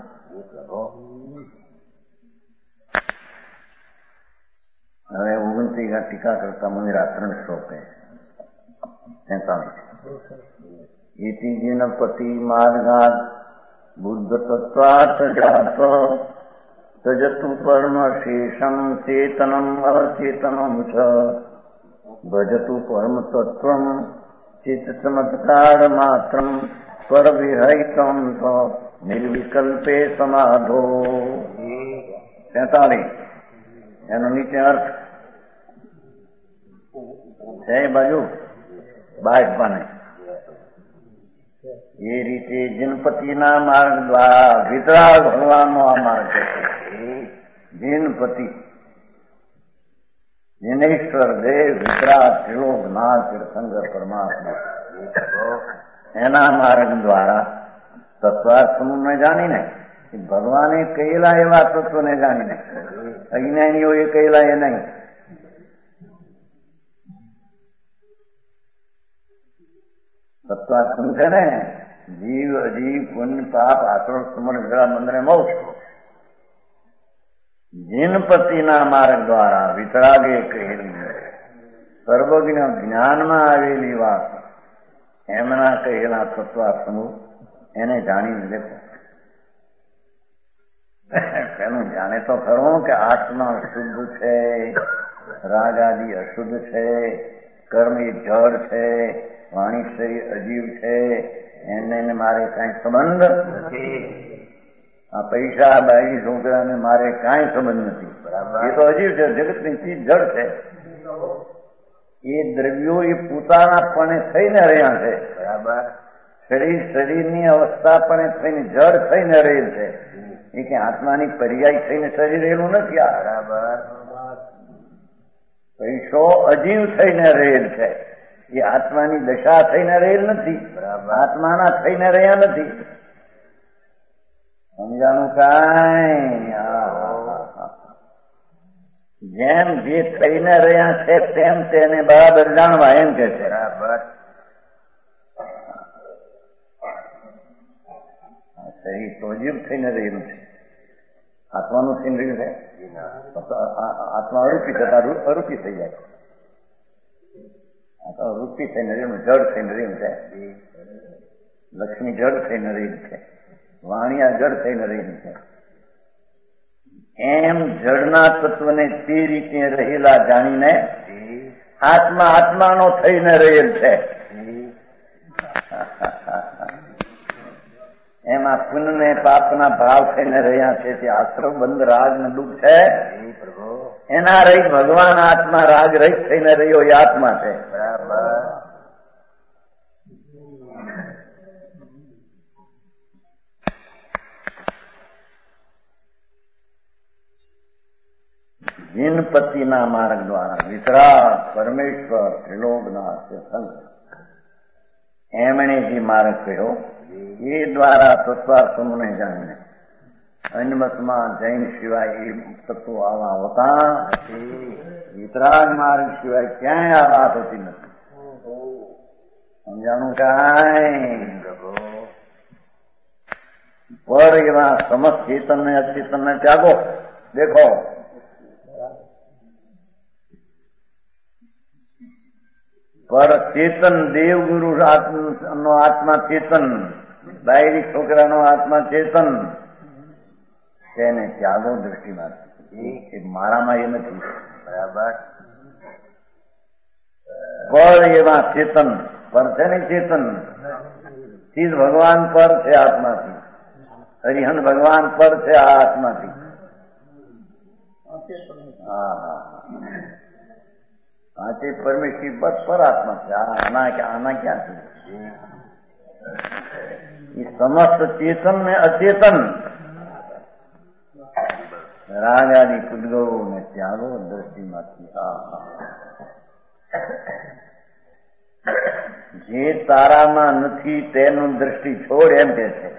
હવે ઓગણત્રીસ ટીકા કરતા મુનિરા ત્રણ શ્લોક તેતાલીસ એથી જેન પતિ માર્ગાત બુદ્ધ તત્વાર્થ જાત તજતું પરમ શેષમ ચેતનમ અચેતનમ ચ ભજતું પરમ તત્વમ ચિત્ત ચમત્કાર માત્રમ પર વિહૈતમ તો નિર્વિકલ્પે સમાધો. તેતાલીસ એનો નીચે અર્થ છે બાજુ બાઈક બને એ રીતે જનપતિના માર્ગ દ્વારા વિતરાગ ભણવાનો આ માર્ગ છે. જનપતિ જનેશ્વર દેવ વિતરાગ ત્રિલોકનાથ તીર્થંકર પરમાત્મા એના માર્ગ દ્વારા તત્વાર્થને જાણીને ભગવાને કહેલા એવા તત્વને જાણીને અજ્ઞાનીઓએ કહેલા એ નહીં. તત્વાર્થ શું છે ને? જીવ અજીવ પુણ્ય પાપ આશ્રમ સમર્થ જરા મંદરે મોક્ષ. જીનપતિના માર્ગ દ્વારા વિતરાગે કહેલી સર્વજ્ઞ જ્ઞાનમાં આવેલી વાત એમના કહેલા તત્વાર્થનું એને જાણીને દેખો. પેલું જાણે તો ખરું કે આત્મા શુદ્ધ છે, રાગ આદિ અશુદ્ધ છે, કર્મ એ જળ છે, વાણી શરીર અજીવ છે, એને મારે કઈ સંબંધ નથી. આ પૈસા બાઈ છોકરાને મારે કઈ સંબંધ નથી. એ તો અજીવ છે, જગતની ચીજ જળ છે. એ દ્રવ્યો એ પોતાના પણ થઈને રહ્યા છે. બરાબર. શરીર શરીરની અવસ્થા પણ થઈને જડ થઈને રહેલ છે. એ કે આત્માની પર્યાય થઈને શરીર રહેલું નથી. આ બરાબર પૈસો અજીવ થઈને રહેલ છે. એ આત્માની દશા થઈને રહેલ નથી. આત્માના થઈને રહ્યા નથી. સમજાણું કાંઈ? જેમ જે થઈને રહ્યા છે તેમ તેને બરાબર જાણવા એમ કે છે. બરાબર શરીર તો અજીવ થઈને રહેલું છે. આત્માનું થઈને રહ્યું છે. આત્મા અરૂપી થતા અરૂપી થઈ જાય. રૂપી થઈને રહ્યું, જડ થઈને રહ્યું છે. લક્ષ્મી જડ થઈને રહ્યું છે. વાણિયા જડ થઈને રહ્યું છે. એમ જડના તત્વને તે રીતે રહેલા જાણીને આત્મા આત્માનો થઈને રહેલ છે. એમાં પુણ્ય પાપના ભાવ થઈને રહ્યા છે. તે આશ્રમ બંધ રાગ ને દુઃખ છે. એના રહિત ભગવાન આત્મા રાગ રહિત થઈને રહ્યો એ આત્મા છે. બરાબર જીનપતિના માર્ગ દ્વારા વિતરાગ પરમેશ્વર ત્રિલોકનાથ સંત એમણે જે માર્ગ કહ્યો એ દ્વારા તત્વાર સમૂહને જાણીને અન્મતમાં જૈન સિવાય એ તત્વો આવા હોતા નથી. વિતરાગ માર્ગ સિવાય ક્યાંય આ વાત હોતી નથી. સમજાણું કાંઈ? પર એવા સમસ્ત ચેતન ને અચેતન ને ત્યાગો. દેખો પર ચેતન દેવગુરુ નો આત્મા ચેતન, બાયરી છોકરાનો આત્મા ચેતન, તેને ત્યાગો દ્રષ્ટિમાં એ મારામાં એ નથી. બરાબર પર એવા ચેતન પર છે ને ચેતન ચીજ ભગવાન પર છે આત્માથી. હરિહન ભગવાન પર છે આ આત્માથી. હા હા પાંચે પરમેશ્વરી બસ પર આત્મા છે. આના આના ક્યાં છે? એ સમસ્ત ચેતન ને અચેતન રાગાદી કુદગો ને ત્યાગો દ્રષ્ટિમાંથી. જે તારામાં નથી તેનું દ્રષ્ટિ છોડ એમ કે છે.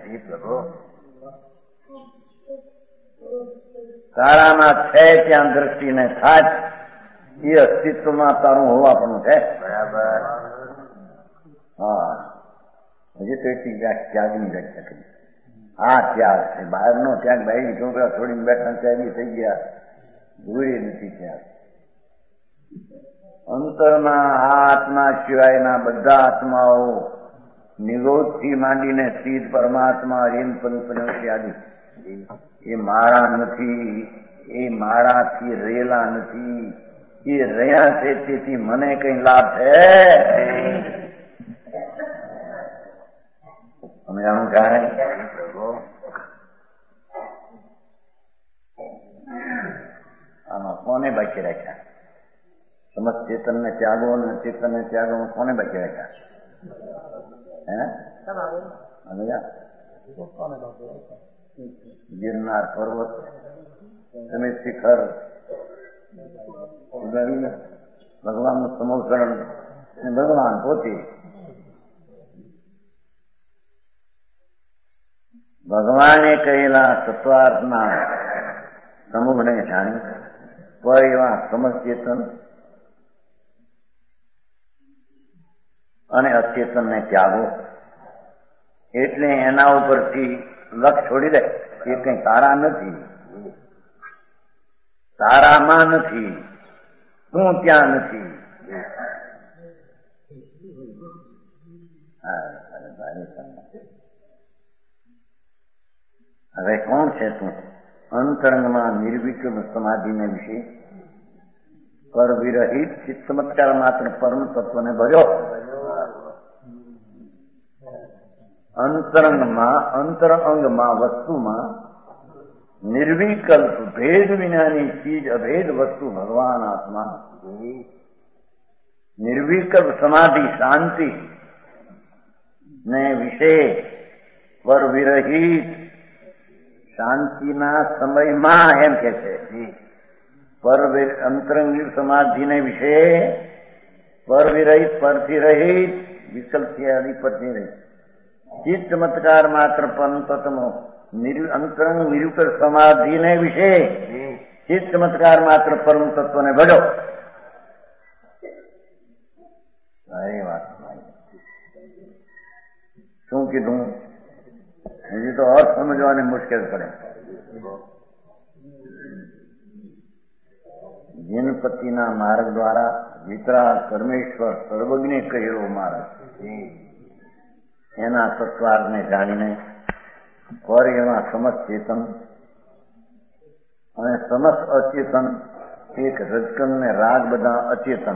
તારામાં છે ત્યાં દ્રષ્ટિને થાજ. એ અસ્તિત્વમાં તારું હોવાપણું છે. બરાબર હા હજી તો એટલી ત્યાગની વ્યાખ્યા કરી. આ ત્યાગ છે. બહારનો ત્યાગ બાઈ છોકરા છોડીને બેઠા ત્યાગી થઈ ગયા. દૂરી નથી ત્યાગ. અંતરમાં આ આત્મા સિવાયના બધા આત્માઓ નિરોધથી માંડીને સ્થિત પરમાત્મા રીન પંચપંચી આદિ એ માળા નથી. એ માળાથી રેલા નથી. એ રહ્યા છે તેથી મને કઈ લાભ છે? અમે આનું કારણ આમાં કોને બાકી રાખ્યા? સમસ્ત ચેતન ને ત્યાગો ને ચેતન ને ત્યાગો કોને બાકી રાખ્યા? હે ગિરનાર પર્વત, તમે શિખર, ભગવાનનું સમોકરણ, ભગવાન પોતે. ભગવાને કહેલા તત્વાર્થના સમૂહને જાણી પર એવા સમચેતન અને અચેતનને ત્યાગો. એટલે એના ઉપરથી લક્ષ છોડી દે. એ કઈ તારા નથી, તારામાં નથી, તું ત્યાં નથી. હવે કોણ છે તું? અંતરંગમાં નિર્વિકલ્પ સમાધિને વિશે પર વિરહિત ચિત્તમત્કાર માત્ર પરમ તત્વને ભર્યો. અંતરંગમાં અંતરંગમાં વસ્તુમાં નિર્વિકલ્પ ભેદ વિનાની ચીજ અભેદ વસ્તુ ભગવાન આત્મા. નિર્વિકલ્પ સમાધિ શાંતિ ને વિશે પર વિરહિત શાંતિના સમયમાં એમ કે છે પર અંતરંગી સમાધિને વિશે પર વિરહિત પરથી રહિત વિકલ્પથી આદિ પરથી રહિત ચિત્ત ચમત્કાર માત્ર પંતનો અંતરંગ નિરુકર સમાધિને વિશે ચિત્ત ચમત્કાર માત્ર પરમ તત્વને ભજો. સારી વાત શું કીધું? હજી તો અર્થ સમજવાની મુશ્કેલ પડે. જીનપતિના માર્ગ દ્વારા વિતરાગ પરમેશ્વર સર્વજ્ઞ કહેલો માર્ગ એના તત્વાર્થને જાણીને પર એમાં સમસ્ત ચેતન અને સમસ્ત અચેતન એક રજકન ને રાગ બધા અચેતન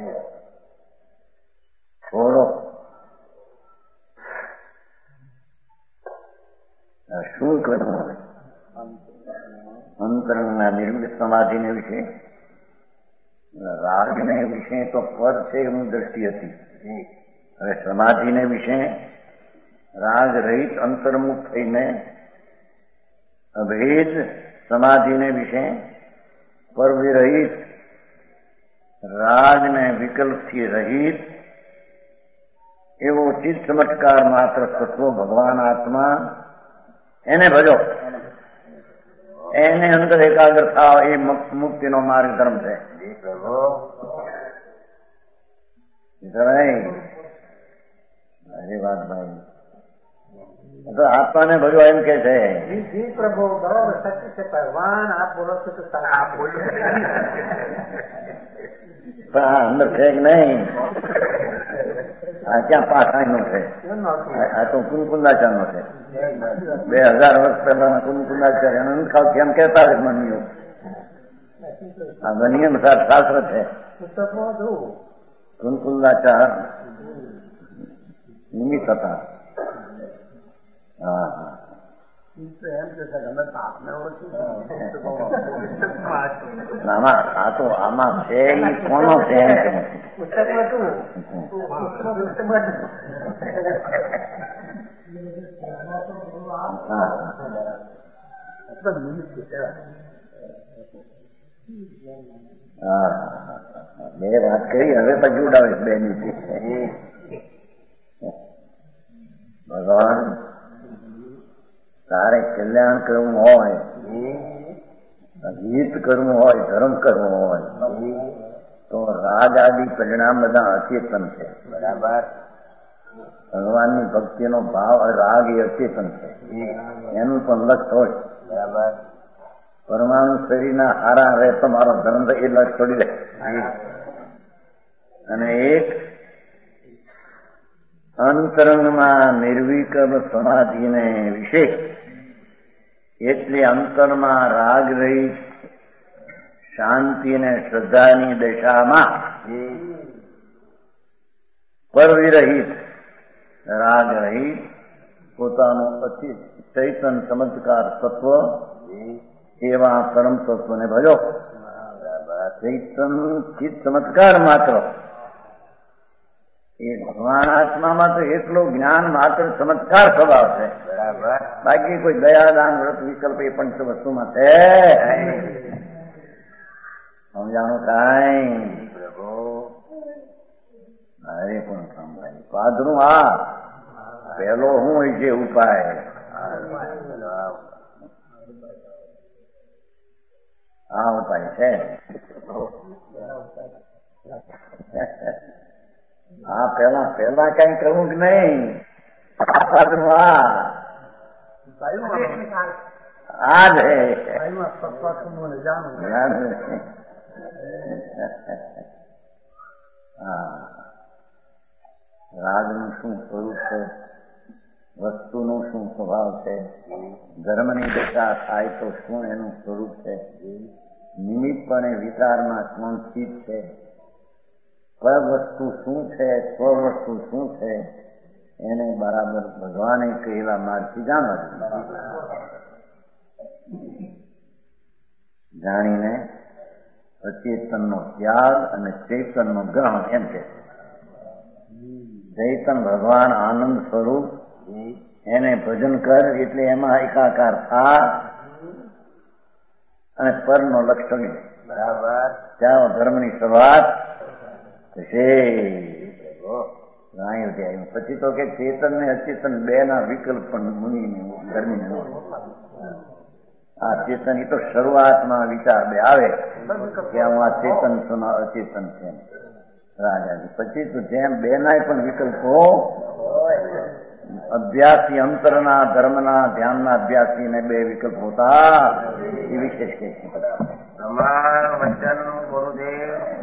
થોડો શું કરવું? અંતરંગના નિર્મિત સમાધિને વિશે રાગને વિશે તો પદ છે એમની દ્રષ્ટિ હતી. હવે સમાધિને વિશે રાગ રહિત અંતર્મુખ થઈને અભેદ સમાધિને વિશે પરવિરહિત રાગને વિકલ્પથી રહિત એવો ચિત્ત ચમત્કાર માત્ર તત્વ ભગવાન આત્મા એને ભજો. એને અંદર એકાગ્ર થાવ એ મુક્તિનો માર્ગ ધર્મ છે. અરે વાત ભાઈ તો આત્માને ભજો એમ કે છે. પ્રભુ બરોબર સત્ય છે. ભગવાન આપ બોલો છો તો આપ બોલો પણ આ અંદર છે કે નહીં? આ ક્યાં પાઠાઈ નો છે? આ તો કુંકુંદાચાર નો છે. બે હજાર વર્ષ પહેલા કુંકુંદાચાર એનો ખાવ કેમ કહેતા હોય મનીઓ. આ ગનિયમ શાસ્ત્ર છે. કુંકુંદાચાર નિમિત્ત હતા. હા હા આમાં આ તો આમાં છે એ કોનો છે? બે વાત કરી હવે પછી ઉડાવે બે નીતિ. ભગવાન તારે કલ્યાણ કરવું હોય, હિત કરવું હોય, ધર્મ કરવું હોય તો રાગ આદિ પરિણામ બધા અચેતન છે. બરાબર. ભગવાનની ભક્તિનો ભાવ રાગ એ અચેતન છે. એનું પણ લક્ષ હોય. બરાબર. પરમાણુ શરીરના હારા રહે તો મારો ધર્મ એ લક્ષ છોડી દે. અને એક અંતરંગમાં નિર્વિકલ્પ સમાધિને વિશે એટલે અંતરમાં રાગ રહિત શાંતિ અને શ્રદ્ધાની દશામાં પરવિરહિત રાગ રહિત પોતાનું અતિ ચૈતન ચમત્કાર તત્વ એવા પરમ તત્વને ભજો. ચૈતન ચિત્ત ચમત્કાર માત્ર એ ભગવાન આત્મામાં તો એટલો જ્ઞાન માત્ર ચમત્કાર સ્વભાવ છે. બરાબર. બાકી કોઈ દયાદાન વ્રત વિકલ્પ એ પણ વસ્તુમાં છે. સમજાણું કાંઈ પ્રભુ અરે પણ સમજાય પાદરું. આ પેલો શું હોય છે ઉપાય? આ ઉપાય છે. હા પેલા પેલા કઈ કરવું કે નહીં? આ જ રાગનું શું સ્વરૂપ છે, વસ્તુનું શું સ્વભાવ છે, ધર્મની દશા થાય તો શું એનું સ્વરૂપ છે, નિમિત્તપણે વિચારમાં કોણ સ્થિત છે, પર વસ્તુ શું છે, સ્વ વસ્તુ શું છે, એને બરાબર ભગવાને કહેલા માર્ગથી જાણવા. જાણીને અચેતનનો ત્યાગ અને ચેતનનો ગ્રહણ એમ કે છે. ચૈતન ભગવાન આનંદ સ્વરૂપ એને ભજન કર એટલે એમાં એકાકાર થા અને પર નો લક્ષણ બરાબર ત્યાં ધર્મની શરૂઆત થશે. પછી તો કે ચેતન ને અચેતન બે ના વિકલ્પ પણ મુનિ ધર્મી આ ચેતન એ તો શરૂઆતમાં વિચાર બે આવે કે હું આ ચેતન છું અચેતન છે રાજાજી. પછી તો જેમ બે ના પણ વિકલ્પો અભ્યાસી અંતરના ધર્મના ધ્યાનના અભ્યાસી ને બે વિકલ્પ હોતા એ વિશેષ કે છે. પ્રમાણ વચન ગુરુદેવ